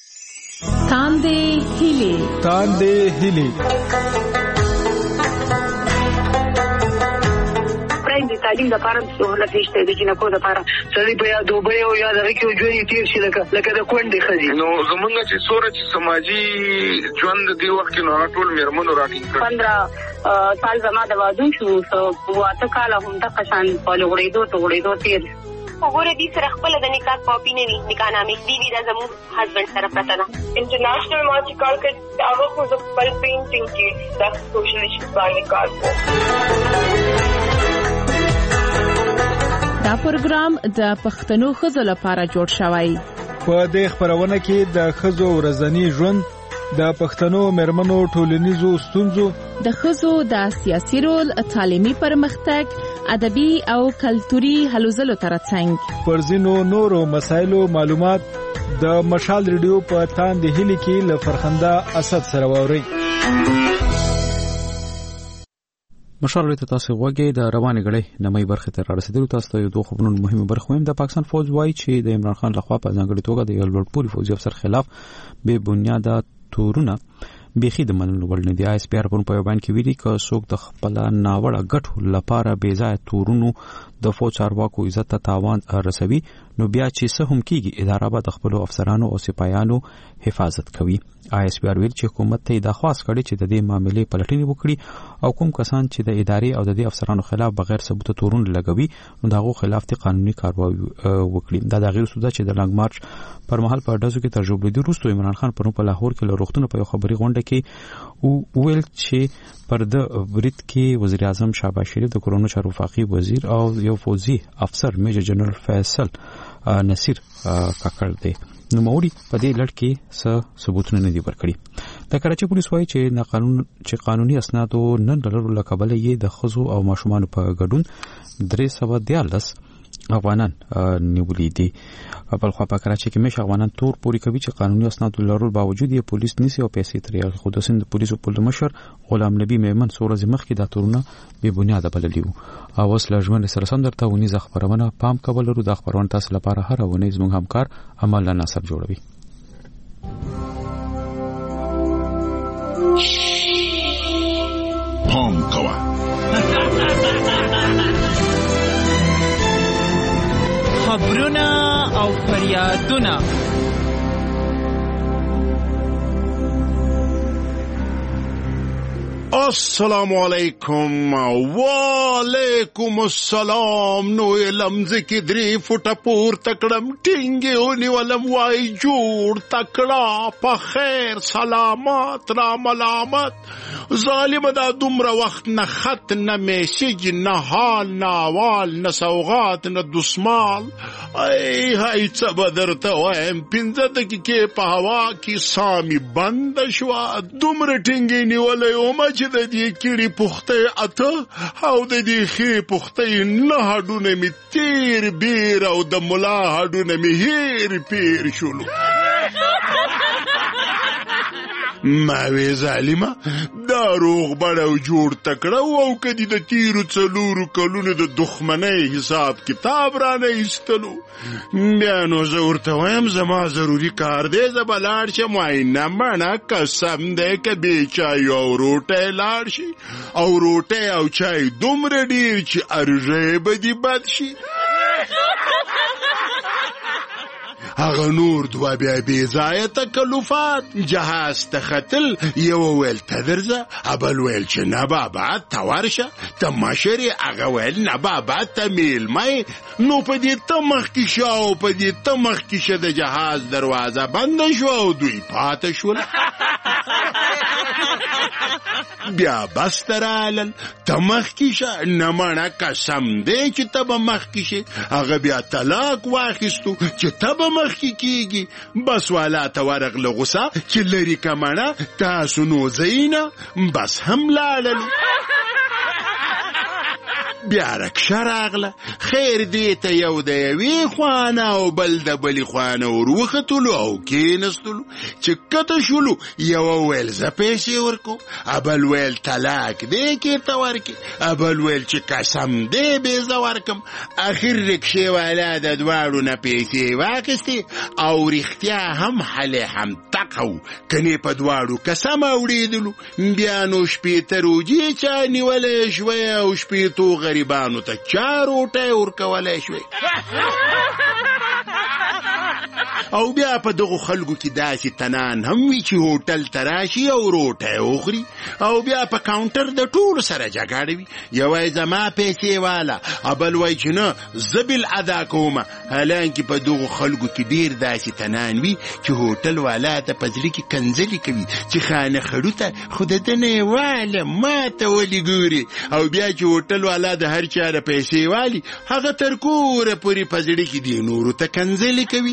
تاندې هیلې تاندې هیلې تعلیم لپاره سہولت نشته د جنکو لپاره سړی په یا دوبه او یا دغه کې ژوند تیر شي لکه لکه د کونډې ښځې. نو زمونږ چې څوره چې سماجي ژوند دی وخت کې نو ټول میرمنو راټینګ کړ. پندرہ سال زما د واده شو واته کاله هم د قشان په لغړېدو ته غړېدو تیر وګوره دې سره خپل د نکاح کاپی نه وي نکاح نامې دی وی دا زموږ هسبند سره پته ده. انټرنیشنل ما چې کار کړ هغه خو د خپل پینټینګ کې د سوشل ایشوز باندې کار کوي. دا پروګرام د پښتنو ښځو لپاره جوړ شوی. په دې خبرونه کې د ښځو ورځنی ژوند، د پښتنو مېرمنو ټولنیزو ستونزو، د ښځو د سیاسي رول، تعلیمي پرمختګ، ادبي او کلتوري هلو ځلو ترڅنګ پر ځینو نورو مسایلو معلومات د مشال ریډیو په تاندې هلي کې له فرخنده اسد سره واوري. مشال ریډیو تاسو وګورئ د روانې غړې نمای برخه تر رسیدلو تاسو ته یو دوه خبرونه مهمه برخه ویم. د پاکستان فوج وایي چې د عمران خان لخوا په ځانګړي توګه د یو لوړپوړي فوجي افسر خلاف بے بنیاده تورونه بيخي د منلو وړ نه دي. آی اس پی آر په بیان کې ویلي چې څوک د خپل ناوړه ګټو لپاره بې ځای تورونو د فوج چارواکو عزت ته تاوان رسوي نو بیا چې څه هم کیږي اداره به د خپل افسرانو او سپایانو حفاظت کوي. آی اس پی آر ویل چې حکومت ته درخواست کړي چې د دې معاملې پلټنې وکړي او کوم کسان چې د ادارې او د دې افسرانو خلاف بغیر ثبوت تورونه لګوي نو دغه خلاف ته قانوني کاروایی وکړي. دا د غیر سودا چې د لنګ مارچ پر مهال په داسو کې ترجمه لیدو وروسته عمران خان په لاهور کې له روغتون په یو خبري غونډه کې او ویل چې پر د برید کې وزیر اعظم شهباز شریف د کورونو چارو وفاقي وزیر او یو فوجي افسر میجر جنرال فیصل نصیر کاکړ دی. نو موري په دې لړ کې څه ثبوتونه نه دي ورکړي. د کراچي پولیس وایي چې نه قانون چې قانوني اسنادو نن ډالر لکبل یې د خزو او ماشومان په ګډون درې سوه دیارلس افغانان نیولې دي. په خو په کراچي کې مشه افغانان تور پوری کوي چې قانوني اسناد لرلو باوجود یې پولیس نیسي او پیسې ترې خو د سند پولیسو په مشر غلام نبی میمن سورز مخ کې د تورونه به بنیاد بللی وو. او اوس لږمن سره سم درته ونی ز خبرونه پام کول ورو د خبرونه تاسو لپاره هر ونی زموږ همکار عمل ناصر جوړوي. پام کوه خبرونه او فریادونه السلام علیکم وعلیکم السلام. نو لمز کی دری فټه پور تکړم ټینګي اونې ولم وای جوړ تکړه په خیر سلامات را ملامت ظالم دا دومره وخت نه خط نه میسج نه حال نه احوال نه سوغات نه دسمال. ای هاي څه بدرته وایم پنځه دقیقې په هوا کې سامي بند شو دومره ټینګي نیولې او ما چې د دې کړي پخته اته او د دې خې پخته نه هډونه می تیر بیر او د ملا هډونه می هیر پیر شولو. ما وی ظالمه دا روغ بڑاو جوړ تکړه او کدی د تیرو څلورو کلونو د دښمنۍ حساب کتاب را نه ایستلو. بیا نو زه ورته وایم زما ضروري کار دی زه به لاړ شم معاینه مړه قسم دی که بې چای او روټۍ لاړ شي او روټۍ او چای دومره ډېر چې ارژی به دې بد شي. هغه نور دوه بیا بې ځایه تکلفات جهاز ته ختل یو ویل ته درځه ابل ویل چې نه بابا ته ورشه ته مشر یې هغه ویل نه بابا ته میلمه نو په دې ته مخکې شه او په دې ته مخکې شه د جهاز دروازه بنده شوه او دوی پاته شول. بیا بس ته رالل ته مخکې شه نه مړه قسم دی چې ته به مخکې شې هغه بیا طلاق واخیستو چې ته به مخکې کیږي. بس والا ته ورغله غوسه چې لري که مړه تاسو نو ځئینه بس هم لاړل. بیا رکشه راغله خیر دی ته یو د یوې خوانه او بل د بلې خوانه ور وختلو او کېنستلو چې کته شولو یوه ویل زه پیسې ورکو ابل ویل طلاق دی کېرته ورکې ابل ویل چې قسم دی بې زه ورکم. اخر رکشې والا د دواړو نه پیسې واخیستې او رښتیا هم حلې هم دقه و کنې په دواړو قسم اوړېدلو بیا نو شپېته روجې چا نیولی شوی او شپېتو غریبانو ته چا روټۍ ورکولی شوی او بیا په دغو خلکو کې داسې تنان هم وي چې هوټل ته راشي او روټۍ وخوري او بیا په کاونټر د ټولو سره جګړه وي یو وایي زما پیسې والا او بل وایي چې نه زه بل ادا کومه حالانکې په دغو خلکو کې ډېر داسې تنان وي چې هوټل والا ته په زړه کې کنځلې کوي چې خانه خړو ته خو د ده نه یې واله ما ته ولې ګورې او بیا چې هوټل والا د هر چا د پیسې والي هغه تر کوره پورې په زړه کې دې نورو ته کنځلې کوي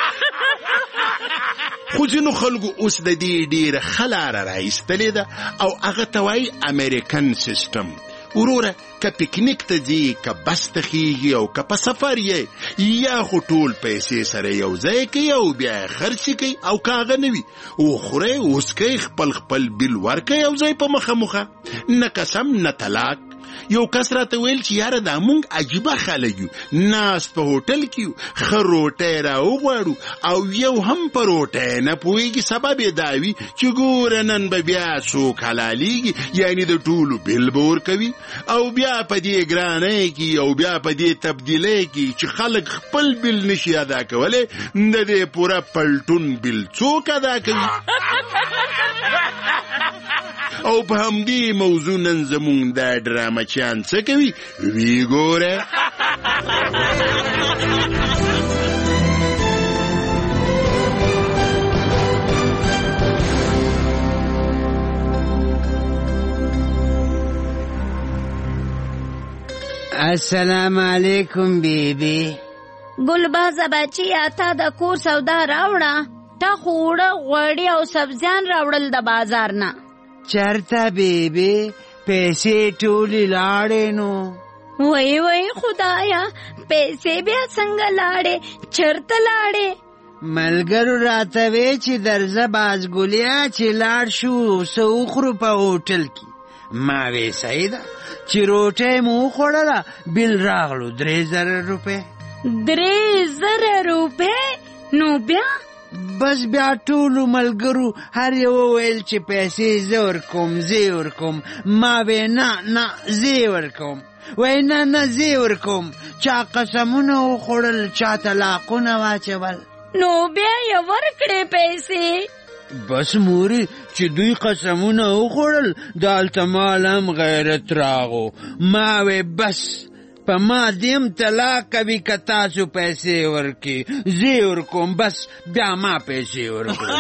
خو ځینو خلکو اوس د دې ډېره ښه لاره راایستلې ده او هغه ته وایي امریکن سیسټم وروره که پکنیک ته ځي که بس ته خیږي او که په سفر یې یا خو ټول پیسې سره یو ځای کوي او بیا یې خرڅې کوي او که هغه نه وي وخورئ وسکئ خپل خپل بیل ورکئ یو ځای په مخه مخه نه قسم نه طلاق یو کس راته ویل چې یاره دا مونږ عجیبه خلک یو ناست په هوټل کې یو ښه روټۍ راوغواړو او یو هم په روټۍ نه پوهېږي سبب یې دا وي چې ګوره نن به بیا څوک حلالېږي یعنې د ټولو بیل به ورکوي او بیا په دې ګرانۍ کې او بیا په دې تبدیلۍ کې چې خلک خپل بیل نشي ادا کولی د دې پوره پلټون بیل څوک ادا کوي او په همدې موضوع نن زمونږ دا ډرامه چیان څه کوي وی ګوره السلام علیکم بیبی ګلبازه بچیا تا د کور سودا راوړه تا خوړه غوړي او سبزیان راوړل د بازار نه چرته بیبی پیسې ټولې لاړې نو وای وای خدایا پیسې بیا څنګه لاړې چرته لاړې ملګرو راته وی چې درځه بازګلیا چې لاړ شو څه وخورو په هوټل کې ما وی صحیح ده چې روټۍ مو وخوړله بیل راغلو درې زره روپۍ درې زره روپۍ نو بیا بس بیا ټولو ملګرو هر یو وویل چې پیسې زه ورکوم زه ورکوم ما وی نه نه زه ورکوم وی نه نه زه ورکوم چا قسمونه وخوړل چا طلاقونه واچول نو بیا یې ورکړې پیسې بس موري چې دوی قسمونه وخوړل دالته مال هم غیرت راغو ما وی بس په ما دیم طلاق کوي که تاسو پیسې ورکي زه ورکوم بس بیا ما پیسې ورکوم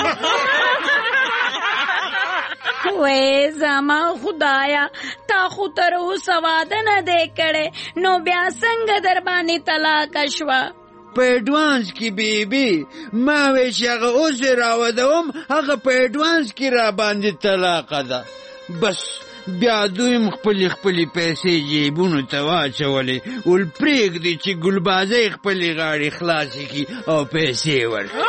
وای زما خدایا تا خو تر اوسه واده نه دی کړی نو بیا څنګه در باندې طلاق شوه په ایډوانس کې بیبي ما وی چې هغه اوس یې راودوم هغه په ایډوانس کې را باندې طلاقه ده بس بیا دوی خپلې خپلې پیسې جیبونو ته واچولې ول پرېږدي چې ګلبازۍ خپلې غاړې خلاصې کړي او پیسې ورکړي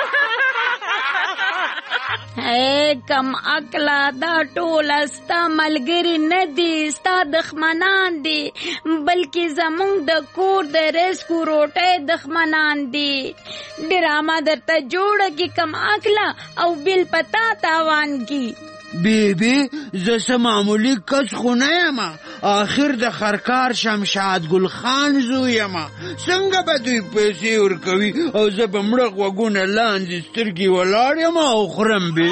اے کم عقله دا ټوله ستا ملګري نه دي ستا دښمنان دي بلکې زمونږ د کور د رزق روټۍ دښمنان دي ډرامه درته جوړه کړي کم عقله او بل پتا تاوان کړي بیبي زه څه معمولي کس خو نه یم آخر د خرکار شمشاد ګل خان زوی یم څنګه به دوی پیسې ورکوي او زه به مړه غوږونه لاندې سترګې ولاړ یم او خورم بې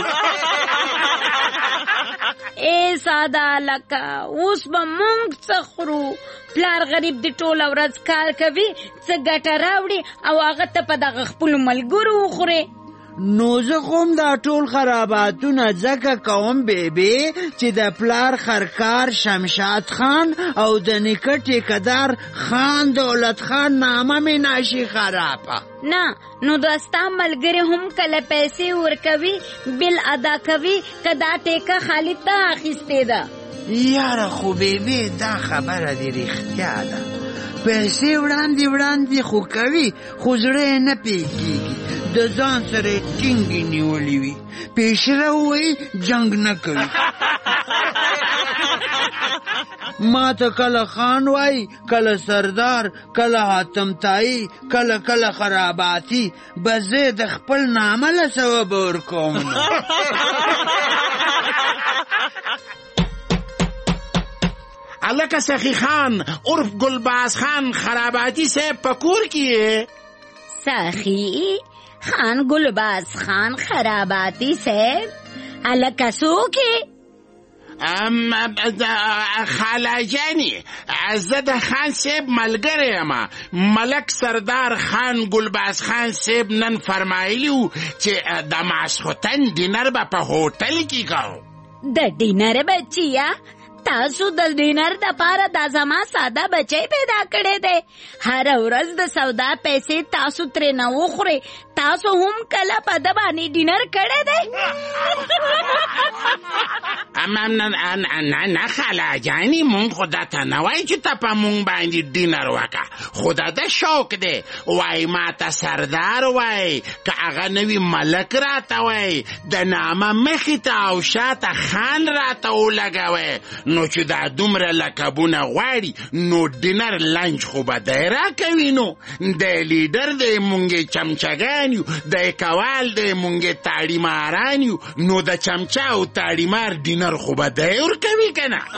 ای ساده هلکه اوس به مونږ څه خورو پلار غریب د ټوله ورځ کار کوي څه ګټه راوړي او هغه ته په دغه خپلو ملګرو وخورې نو زه خو هم دا ټول خراباتونه ځکه کوم بیبي چې د پلار خرکار شمشاد خان او د نیکه ټیکهدار خان دولت خان نامه مې نشي خرابه نه نو دا ستا ملګري هم کله پیسې ورکوي بل ادا کوي که دا ټیکه خالي تا اخیستې ده یاره خو بیبي دا خبره دې رښتیا ده پیسې وړاندې وړاندې خو کوي خو زړه یې نه پېږېږي د ځان سره یې ټینګې نیولې وي پیشره ووایي جنګ نه کوي ما ته کله خان وای، کله سردار، کله حاتم تایی، کله کله خراباتی. بس زه د خپل نامه له ثواب ورکوم. الکه سخی خان عرف گلباز خان خراباتی صاحب په کور کې یې؟ سخی خان گلباز خان خراباتی صاحب الکه څوک یې؟ خاله جانی، زه د خان صاحب ملګری یم. ملک سردار خان گلباز خان صاحب نن فرمایلی و چې د ماسخوتن ډینر به په هوټل کې کوو. د ډینر بچیا؟ تاسو د ډینر د پاره د زما ساده بچی پیدا کړی دی. هر ورځ د سودا پیسې تاسو ترې نه وخورئ. تاسو هم کله په ده باندې ډینر کړی دی؟ نه نه خاله جانې، مونږ خو دا ته نه وایي چې ته په مونږ باندې ډینر وکړه. خو دا د شوق دی. وایي ما ته سردار وایي، که هغه نه وي ملک راته وایي، د نامه مخې ته او شاته خان راته ولګوئ. نو چې دا دومره لقبونه غواړي نو ډینر لنچ خو به دی راکوي. نو د لیډر دی مونږې چمچګان یو، د کوال دی مونږې تاړیماران یو. نو د چمچا او تاړیمار ډینر خو به دی ورکوي که نه؟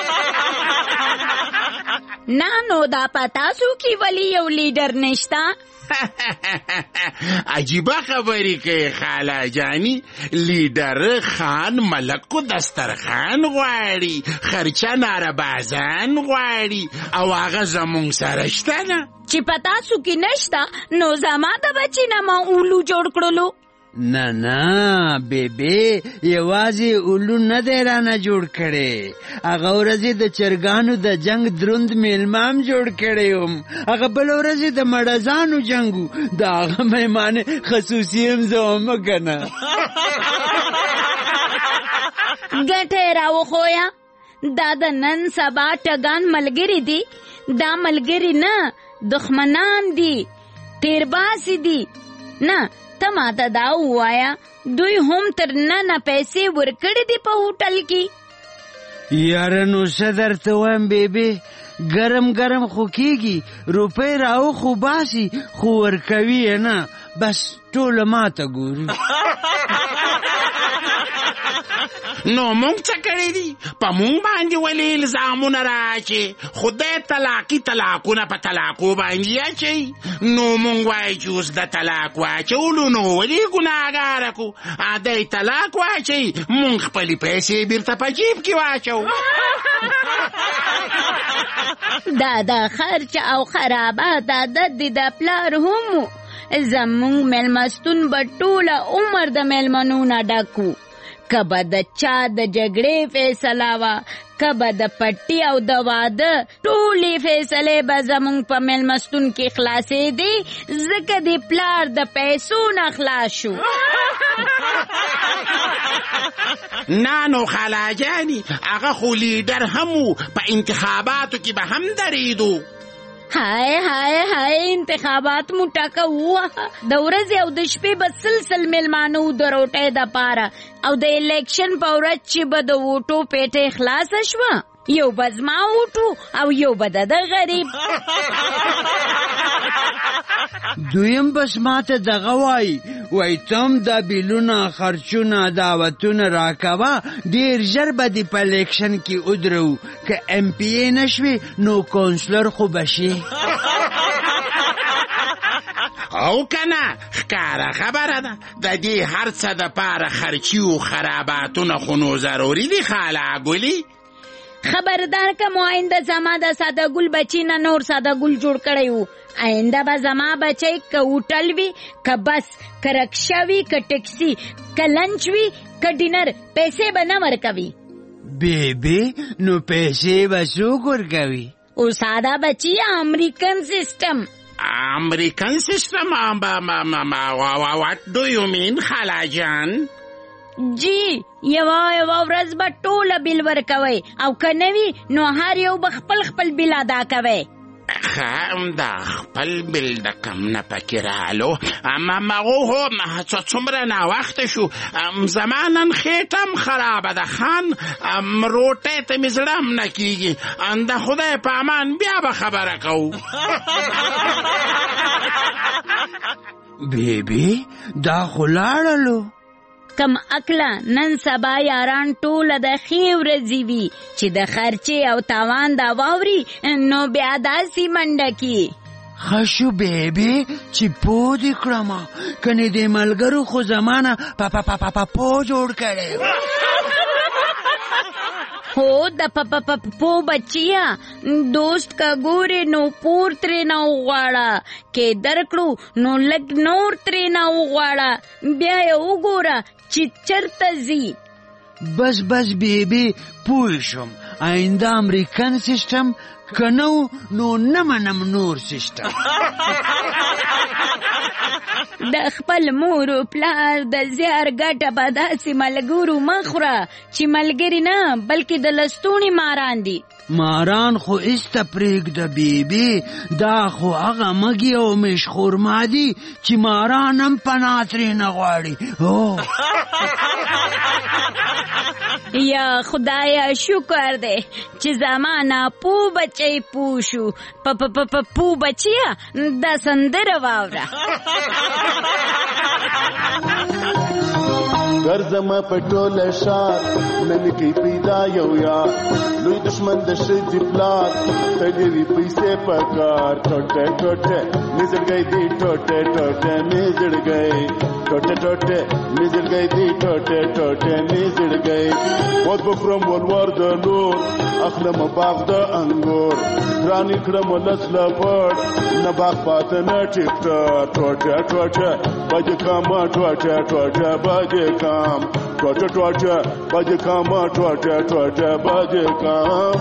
نه نو دا په تاسو کې ولې یو لیډر نشته؟ عجیبه خبرې کوي خاله جانی. لیډر خان ملک کو دسترخان غواړي، خرچه ناره بازان غواړي، او هغه زمونږ سره شته نه. چې په تاسو کې نشته نو زما د بچی نه ما اولو جوړ کړلو. نه نه بیبي، یوازې اولو نه دی رانه جوړ کړی. هغه ورځې د چرګانو د جنگ دروند میلمام جوړ کړی وم. هغه بل ورځې د مړزانو جنګو، د هغه مهمان خصوصي هم زه وم که نه. ګټې راوښویه، دا د نن سبا ټګان ملګري دي. دا ملګري نه، دښمنان دي، تیرباسي دي. نه ته ماته دا ووایا دوی هم تر ننه پیسې ورکړې دي په هوټل کې؟ یاره نو څه درته وایم بیبي، ګرم ګرم خو کېږي، روپۍ راو خو باسي خو ورکوي یې نه. بس ټوله ماته ګوري. نو مونږ څه کړی دي؟ په مونږ باندې ولې الزامونه راچې؟ خدای طلاقي طلاقونه په طلاقو باندې اچوي. نو مونږ وایو چې اوس د طلاق واچولو نو ولې ګناهګاره کړو؟ دی طلاق واچوي، مونږ خپلې پیسې بیرته په جیب کې واچو. دا د خرچ او خرابات عادت دی د پلار هم. زمونږ میلمستون به ټوله عمر د میلمنو نه ډکو. که به د چا د جګړې فیصله وه، که به د پټي او د واده، ټولې فیصلې به زمونږ په میلمستون کې خلاصېدې، ځکه د پلار د پیسو نه خلاص شو. نه نو خاله جانې، هغه خو لیډر هم و، په انتخاباتو کې به هم درېدو. هاي هاي هاي انتخابات مو ټاکه ووهه. د ورځې او د شپې به سلسل میلمانه و د روټۍ دپاره، او د الیکشن په ورځ چې به د ووټو پیټۍ خلاصه شوه، یو به زما ووټو او یو به د ده غریب. دویم بس ماته دغه وایي، وایي تم دا بیلونه خرچونه دعوتونه راکوه، ډېر ژر به دې په الیکشن کې ودرو. که ام پی ای نشوې نو کونسلر خو به شي. او کنه ښکاره خبره ده، د دې هر څه دپاره خرچي و خراباتونه خو نو ضروري دي خاله ګلي. خبردار که مو آینده زما د ساده ګل بچی نه نور ساده ګل جوړ کړی وو. آینده به زما بچی که هوټل وي، که بس، که رکشه وي، که ټکسي، که لنچ وي، که ډینر، پیسې به نه ورکوي. بیبي نو پیسې به څوک ورکوي؟ او ساده بچی امریکن سیسټم. امریکن سیسټم؟ واټ ډو یو مین خاله جان؟ جی یوه یوه ورځ به ټوله بیل ورکوئ، او که نه وي نو هر یو به خپل خپل بیل ادا کوئ. خام دا خپل بل د کم نه پکې رالو اما مغو هو څومره ناوخته شو زما نن خېټم خرابه ده خان روټۍ ته مې زړه هم نه کېږي د خدای په امان بیا به خبره کوو. بیبي دا خو لاړلو کم اکله نن سبا یاران ټوله د ښې ورځې وي چې د خرچې او تاوان دا واوري نو بیا داسې منډه کي. ښه شو بیبي چې پوه دې کړمه کنې دې ملګرو خو زمانه په په په په پوه جوړ کړی هو د په په پو بچیا دوست کا ګورې نو پور ترې نه وغواړه کې درکړو نو لږ نور ترې نه وغواړه بیا یې وګوره چې چرته ځي. بس بس بیبي پوه شم آینده امریکن سیسټم که نو نو نه منم نور سیسټم. د خپل مور و پلار د زیار ګټه به داسې ملګرو مه خوره چې ملګري نه بلکې د لستوڼي ماران دي. ماران خو ایسته پرېږده بیبي دا خو هغه مږي او مشخورما دي چې ماران هم پناه ترې نه غواړي. یا خدایا شکر دی چې زمانه پو بچی پو شو په په په پو بچیا دا سندره واوره. ګرځم په ټوله ښار نن کې پیدا یو یار لوی دشمن د ښځې پلار تړلې پیسې په کار ټوټه ټوټه مې زړګی دی ټوټه ټوټه مې زړګی ټوټه ټوټه مې زړګی دی ټوټه ټوټه مې زړګی وخت به خورم ولور د نور اخلم باغ د انګور رانې کړم لس لپړ نه باغ پاته نه ټیکټه ټوټه ټوټه بجې کاما ټوټه ټوټه بجې کام ټوټه ټوټه بجې کاما ټوټه ټوټه بجې کام.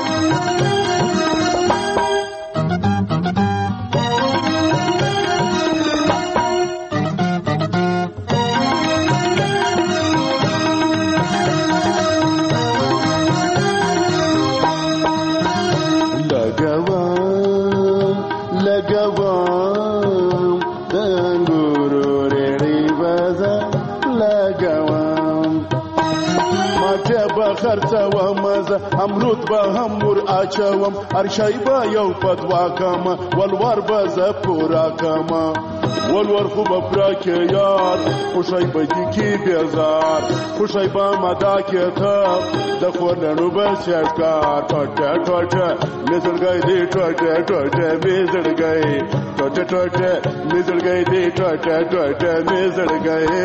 خرڅوم زه امرود به هم ور اچوم ارشای به یو په دوا کما ولور به زه پورا کما ولور خو به پراکې یار خوشای به کې بیزار خوشای به مدا کې ته د خورنو به شکار ټوټه ټوټه مې زړګی دی ټوټه ټوټه مې زړګی ټوټه ټوټه مې زړګی دی ټوټه ټوټه مې زړګی.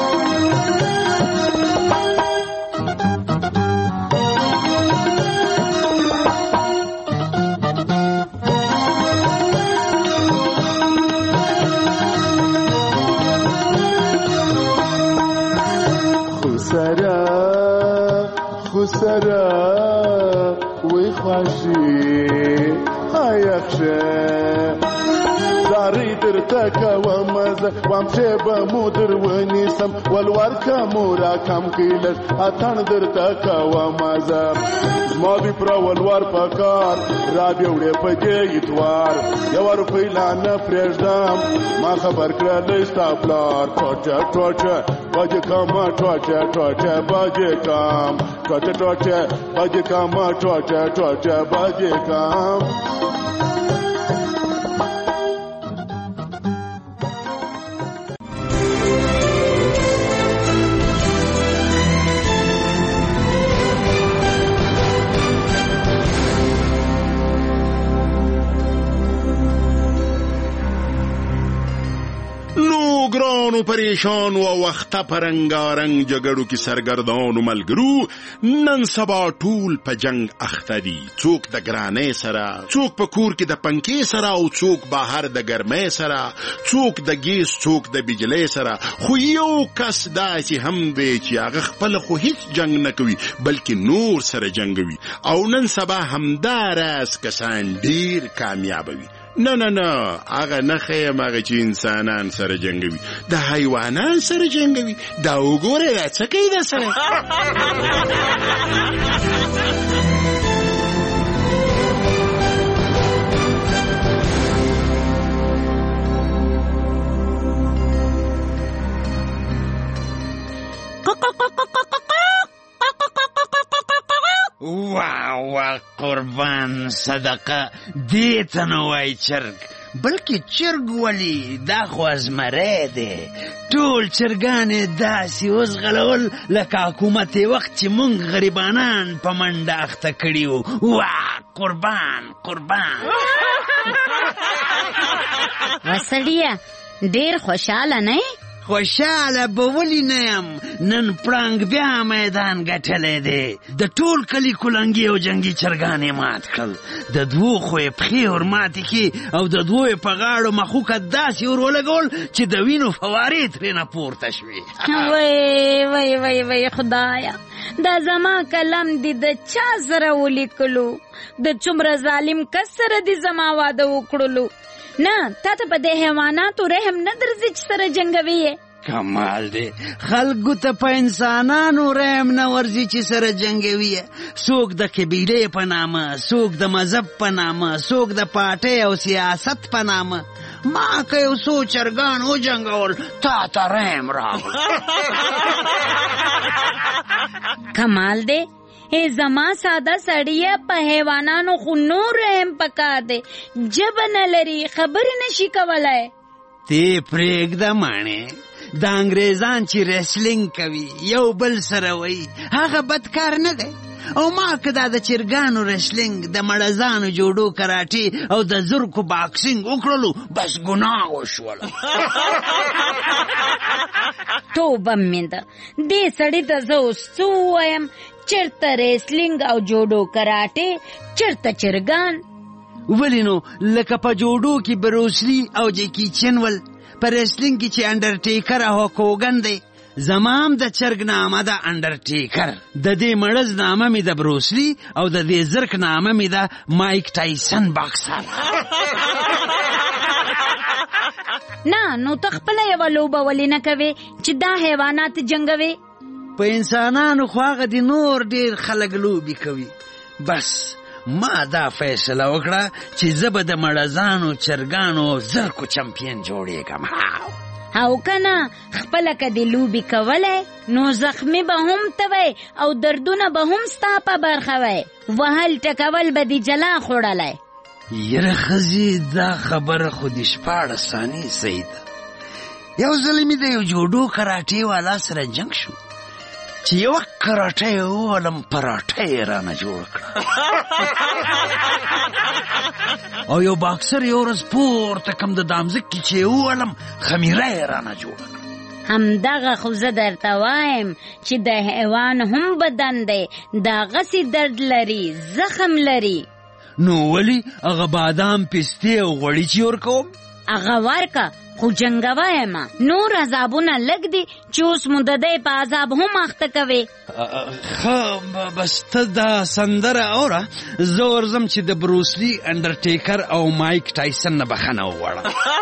خسرا وی خواشی هایخشه زاری در تکوام از وام شبه مدر ونیسم والوار کمورا کم کیلش اتن در تکوام از ما بی پرا والوار پکار را بیوڑه پجه ایتوار یوار پیلان پریشدام ما خبر کرده ستاپلار ٹوچه ٹوچه باجه کاما ٹوچه ٹوچه باجه کام ٹوچه ٹوچه باجه کاما ٹوچه ٹوچه باجه کام. ګرانو پریشان او وخته پرنګارنګ جګړو کې سرګردانو ملګرو نن سبا ټول په جنگ اخته دي څوک د ګرانۍ سره څوک په کور کې د پنکې سره او څوک بهر د ګرمۍ سره څوک د ګیس څوک د بجلی سره خو یو کس داسې هم دی چې هغه خپل خو هیڅ جنگ نه کوي بلکې نور سره جنګوي او نن سبا همدا راز کسان ډیر کامیاب وي. نه نه نه هغه نه خیم هغه چې انسانان سره جنګوي د حیوانان سره جنګوي دا وګوره دا څه کوي دا سره. واه واه قربان صدقه دې ته نه وای چرګ بلکې چرګ ولي دا خو ازمری دی ټول چرګانې داسې وزغلول لکه حکومت وخت چې مونږ غریبانان په منډه اخته کړي وو واه قربان قربان وسړیه ډېر خوشحاله نه خوشحاله به ولې نه یم نن پړانګ بیا میدان ګټلی دی د ټول کلي کلنګي او جنګي چرګانې مات کړل د دوو خو یې پښې ور ماتې کړې او د دوو یې په غاړو مخوکه داسې ور ولګول چې د وینو فوارې ترېنه پورته شوې وای وای وای وای خدایا دا زما کلم دی د چا سره ولیکلو د څومره ظالم کس سره دی زما واده وکړلو نه تا ته په دې حیواناتو رحم نه درځي چې سره جنګوي یې کمال دی خلکو ته په انسانانو رحم نه ورځي چې سره جنګوي یې څوک د قبیلې په نامه څوک د مذهب په نامه څوک د پارټۍ او سیاست په نامه ما که یو څو چرګان وجنګول تا ته رحم راغله کمال دی ای زما ساده سړیه په حیوانانو خو نور رحم پکار دی ژبه نه لري خبرې نشي کولی تی پرېږده ماڼې د انګریزان چې ریسلینګ کوي یو بل سره وایي هغه بد کار نه دی او ما که دا د چرګانو ریسلینګ د مړزانو جوډو کراټې او د زرکو باکسینګ وکړلو بس ګناه وشوله توبه مې ده دې سړي ته زه اوس څه ووایم چرته ریسلینګ او جوډو کراټې چرته چرګان ولې نو لکه په جوډو کې بروسلی او جیکی چن ول په ریسلینګ کې چې انډرټیکر او کوګن دی زما هم د چرګ نامه ده انډرټیکر د دې مړز نامه مې د بروسلی او د دې زرک نامه مې ده مایک ټایسن باکسر نه نو ته خپله یوه لوبه ولې نه کوې چې دا حیوانات جنګوې په انسانانو خو هغه د نور ډېر خلک لوبې کوي بس ما دا فیصله وکړه چې زه به د مړزانو چرګانو او زرکو چمپین جوړېږم او کنه خپله که د لوبې کولی نو زخمی به هم ته وی او دردونه به هم ستا په برخه وی وهل ټکول به دې جلا خوړلی یره ښځې دا خبره خو د شپاړس ثانیې صحیح ده یو ځل مې د یو جوډو کراټې والا سره جنګ شو چې یوه کراټه یې وولم پراټه یې رانه جوړ کړه او یو باکسر یو ورځ پورته کم د دامځکې چې یې وولم خمیره یې رانه جوړه کړه همدغه خو زه درته وایم چې د حیوان هم بدن دی دغسې درد لري زخم لري نو ولی هغه بادام پستې او غوړي چې ورکوم هغه ورکه خو جنګوه یم نور عذابونه لږ دي چې اوس مو د دی په عذاب هم اخته کوې ښه بس ته دا سندره اوره زه ورځم چې د بروسلی انډرټیکر او مایک ټایسن نه بخښنه وغواړم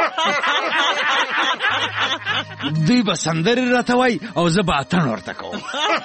دوی به سندرې راته وایي او زه به اتڼ ورته کوم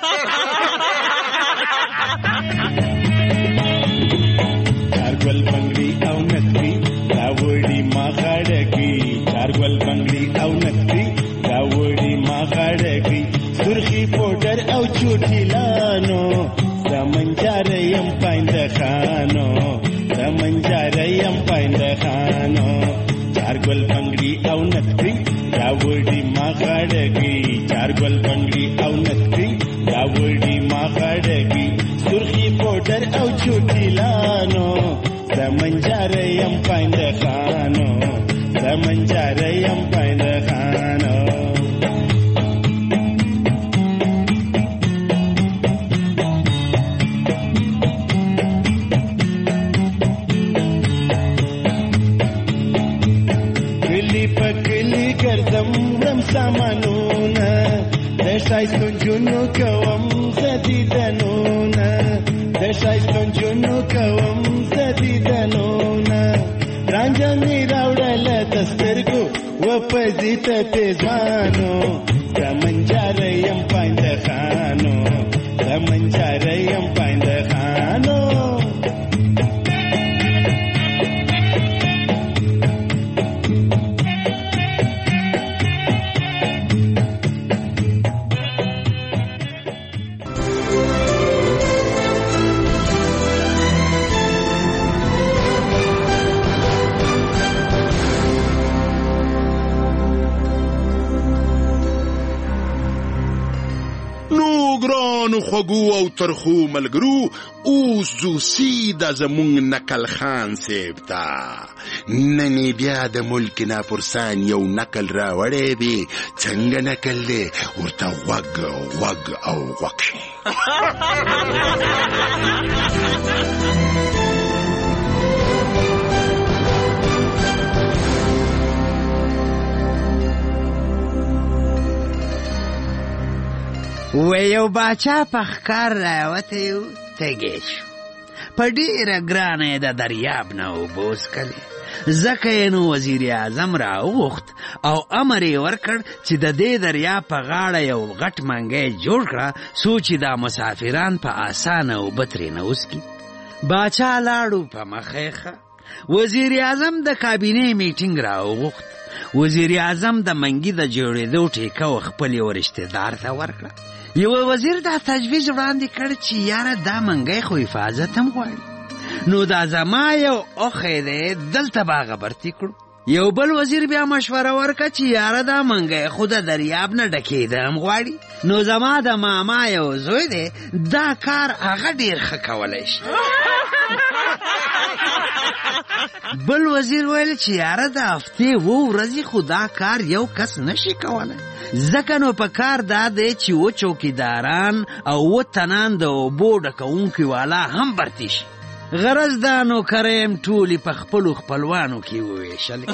چارګل بنگړي او نتري راوړي ما غاړګي چارګل بنگړي او نتري راوړي ما غاړګي سرخي پوډر او چوټي لانو زمنجار يم پاند خانو زمنجار يم پاند خانو چارګل بنگړي او نتري راوړي ما غاړګي چارګل بنگړي او نتري راوړي ما غاړګي سرخي پوډر او چوټي لانو زمنجار يم پاند خانو زمنجار يم پاند خانو کلی پکلی ګرځم رم سامانونه د شایستون جنو کوم زدیدنونه د شایستون جنو کوم زدیدنونه رانجه می راوړل د سترګو و پزیت تیزوانو زمنجار یم پاند خانو زمنجار یم پاند خانو خوږو او ترخو ملګرو اوس ځو سیده زمونږ نکل خان صاحب ته نن یې بیا د ملک ناپرسان یو نکل راوړی دی. څنګه نکل دی ورته غوږ غوږ او غوږ شي. و یو باچا په ښکار راوتی و، تږی شو. په ډېره ګرانه یې د دریاب نه اوبه وڅښلې، ځکه یې نو وزیر اعظم راوغوښت او امر یې ورکړ چې د دې دریاب په غاړه یو غټ منګی جوړ کړه څو چې دا مسافران په اسانه اوبه ترېنه وڅښي. باچا لاړو په مخه یې ښه. وزیر اعظم د کابینې میټینګ راوغوښت. وزیر اعظم د منګي د جوړېدو ټیکه و خپل یو رشتهدار ته ورکړه. یو وزیر دا تجویز وړاندې کړ چې یاره دا منګی خو حفاظت هم غواړي، نو دا زما یو اوښی دی، دلته به هغه برتي کړو. یو بل وزیر بیا مشوره ورکړه چې یاره دا منګی خو د دریاب نه ډکېده هم غواړي، نو زما د ماما یو زوی دی، دا کار هغه ډېر ښه کولی شي. بل وزیر ویل چې یاره د هفتې اووه ورځې خو دا کار یو کس نشي کولی، ځکه نو په کار دا دی چې اووه چوکیداران او اووه تنان د اوبو ډکوونکي والا هم برتي شي. غرض دا نوکرۍ ټولې په خپلو خپلوانو کې وویشلې.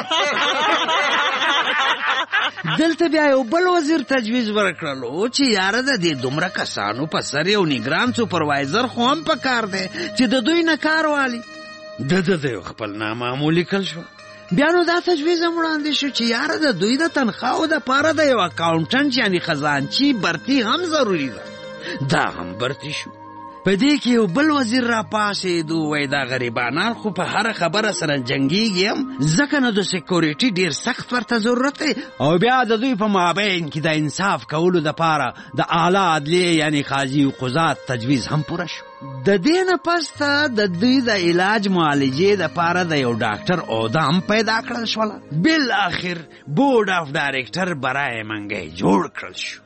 دلته بیا یو بل وزیر تجویز ورکړلو چې یاره د دې دومره کسانو په سر یو نګران سوپروایزر خو هم په کار دی چې د دوی نه کار والي. د ده د یو خپل نامه ولیکل شوه. بیا نو دا تجویز هم وړاندې شو چې یاره د دوی د تنخواو دپاره د یو اکاونټنټ یعنې خزانچي برتي هم ضروري ده. دا هم برتي شو. په دې کې یو بل وزیر را پاسېد و وایي دا غریبانان خو په هره خبره سره جنګېږي هم، ځکه نو د سیکورټي ډېر سخت ورته ضرورت دی، او بیا د دوی په مابین کې د انصاف کولو دپاره د اعلی عدلیې یعنې قاضي و قضات تجویز هم پوره شو. د دې نه پس ته د دوی د علاج معالجې دپاره د یو ډاکټر عهده هم پیدا کړل شوله. بالاخر بورډ آف ډایرکټر برای منګی جوړ کړل شو.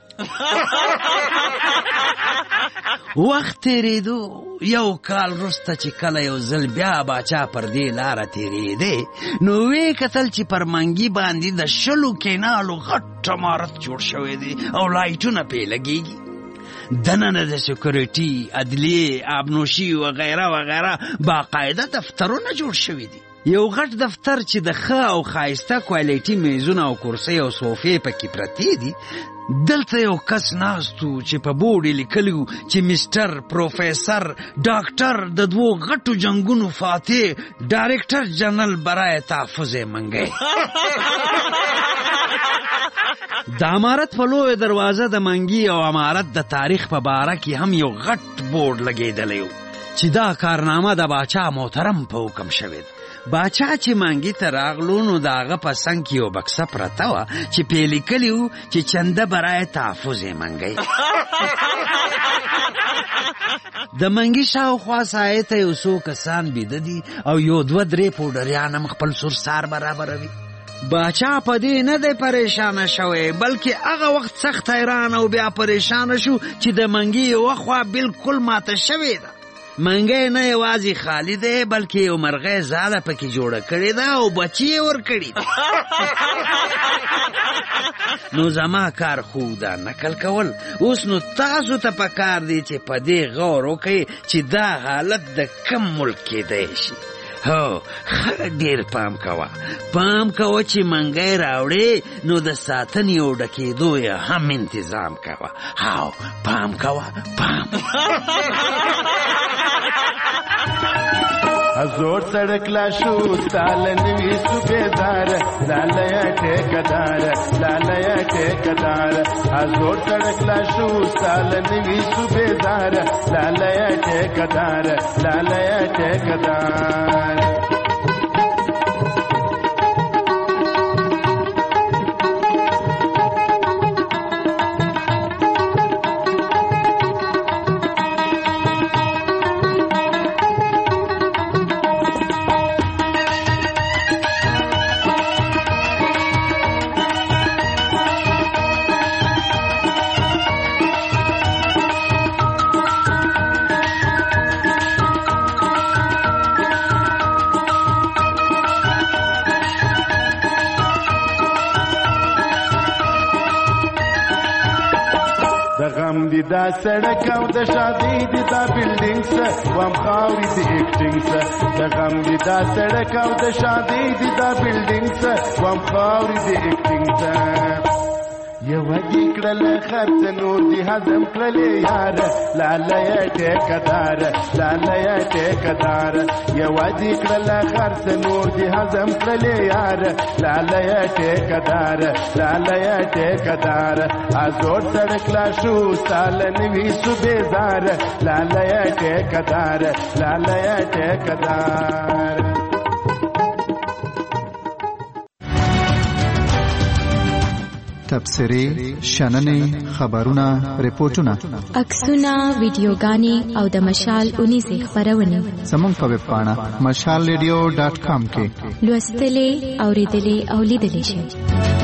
وخت تیریدو، یو کال وروسته چې کله یو ځل بیا باچا پر دې لاره تیریدی، نو ویې کتل چې پر منګي باندې د شلو کینالو غټ عمارت جوړ شوی دی او لایټونه پې لګېږي. دننه د سیکورټي، عدلیې، آبنوشي وغیره وغیره باقاعده دفترونه جوړ شوي دي. یو غټ دفتر چې د ښه او ښایسته کوالټي میزونه او کرسۍ او صوفې پکې پرتې دي. دلته یو کس ناست و چې په بورډ یې لیکلي و چې مسټر پروفیسر ډاکټر د دوو غټو جنګونو فاتح ډایرکټر جنرال برای تحفظ منګی. د امارت په لویه دروازه د منګي او امارت د تاریخ په باره کې هم یو غټ بورډ لګېدلی و چې دا کارنامه د باچا محترم په حکم شوې ده. باچا چې منګي ته راغلو نو د هغه په څنګ کې یو بکسه پرته وه چې پې لیکلي وو چې چنده برای تحفظ منګی. د منګي شاوخوا سایې ته یو څو کسان بیده دي او یو دوه درې پوډریان هم خپل سرسار برابروي. باچا په دې نه دی پریشانه شوی، بلکې هغه وخت سخت حیران او بیا پریشانه شو چې د منګي یوه خوا بالکل ماته شوې ده. منګی نه یوازې خالی دی بلکې یو مرغۍ ځاله پکې جوړه کړې ده او بچي یې ورکړي دي. نو زما کار خو دا نقل کول. اوس نو تاسو ته پکار دی چې په دې غور وکړئ چې دا حالت د کم ملک کېدی شي. هو ډېر پام کوه، پام کوه چې منګی راوړې نو د ساتنې او ډکېدو یې هم انتظام کوه. هاو پام کوه، پام. زور سړک لا شو ستال نوی صوبیدار، لالیه ټیکدار، لالیه ټیکدار. زور سړک لا شو ستال نوی صوبیدار، لالیه ټیکدار، لالیه ټیکدار. دا سړک او د شادي دي دا بلډینګ سه وام خاوري دي اکټینګ سه د غم دي دا سړک او د شادي دي دا بلډینګ سه وام خاوري دي اکټینګ سه یو دې کړل خرڅ نور دي هضم کړلې یار لاله ټیکدار لاله ټیکدار یو دې کړل خرڅ نور دي هضم کړلې یار لاله ټیکدار لاله ټیکدار ازور سړک لا شو سال نوي صوبېدار لاله ټیکدار لاله ټیکدار تبصرې شننې خبرونه ریپورتونه عکسونه ویډیوګانې او د مشال اونیزې خبرونه زموږ په ویب پاڼه مشال ریډیو ډاټ کام کې لوستلې اوریدلې او لیدلې شئ.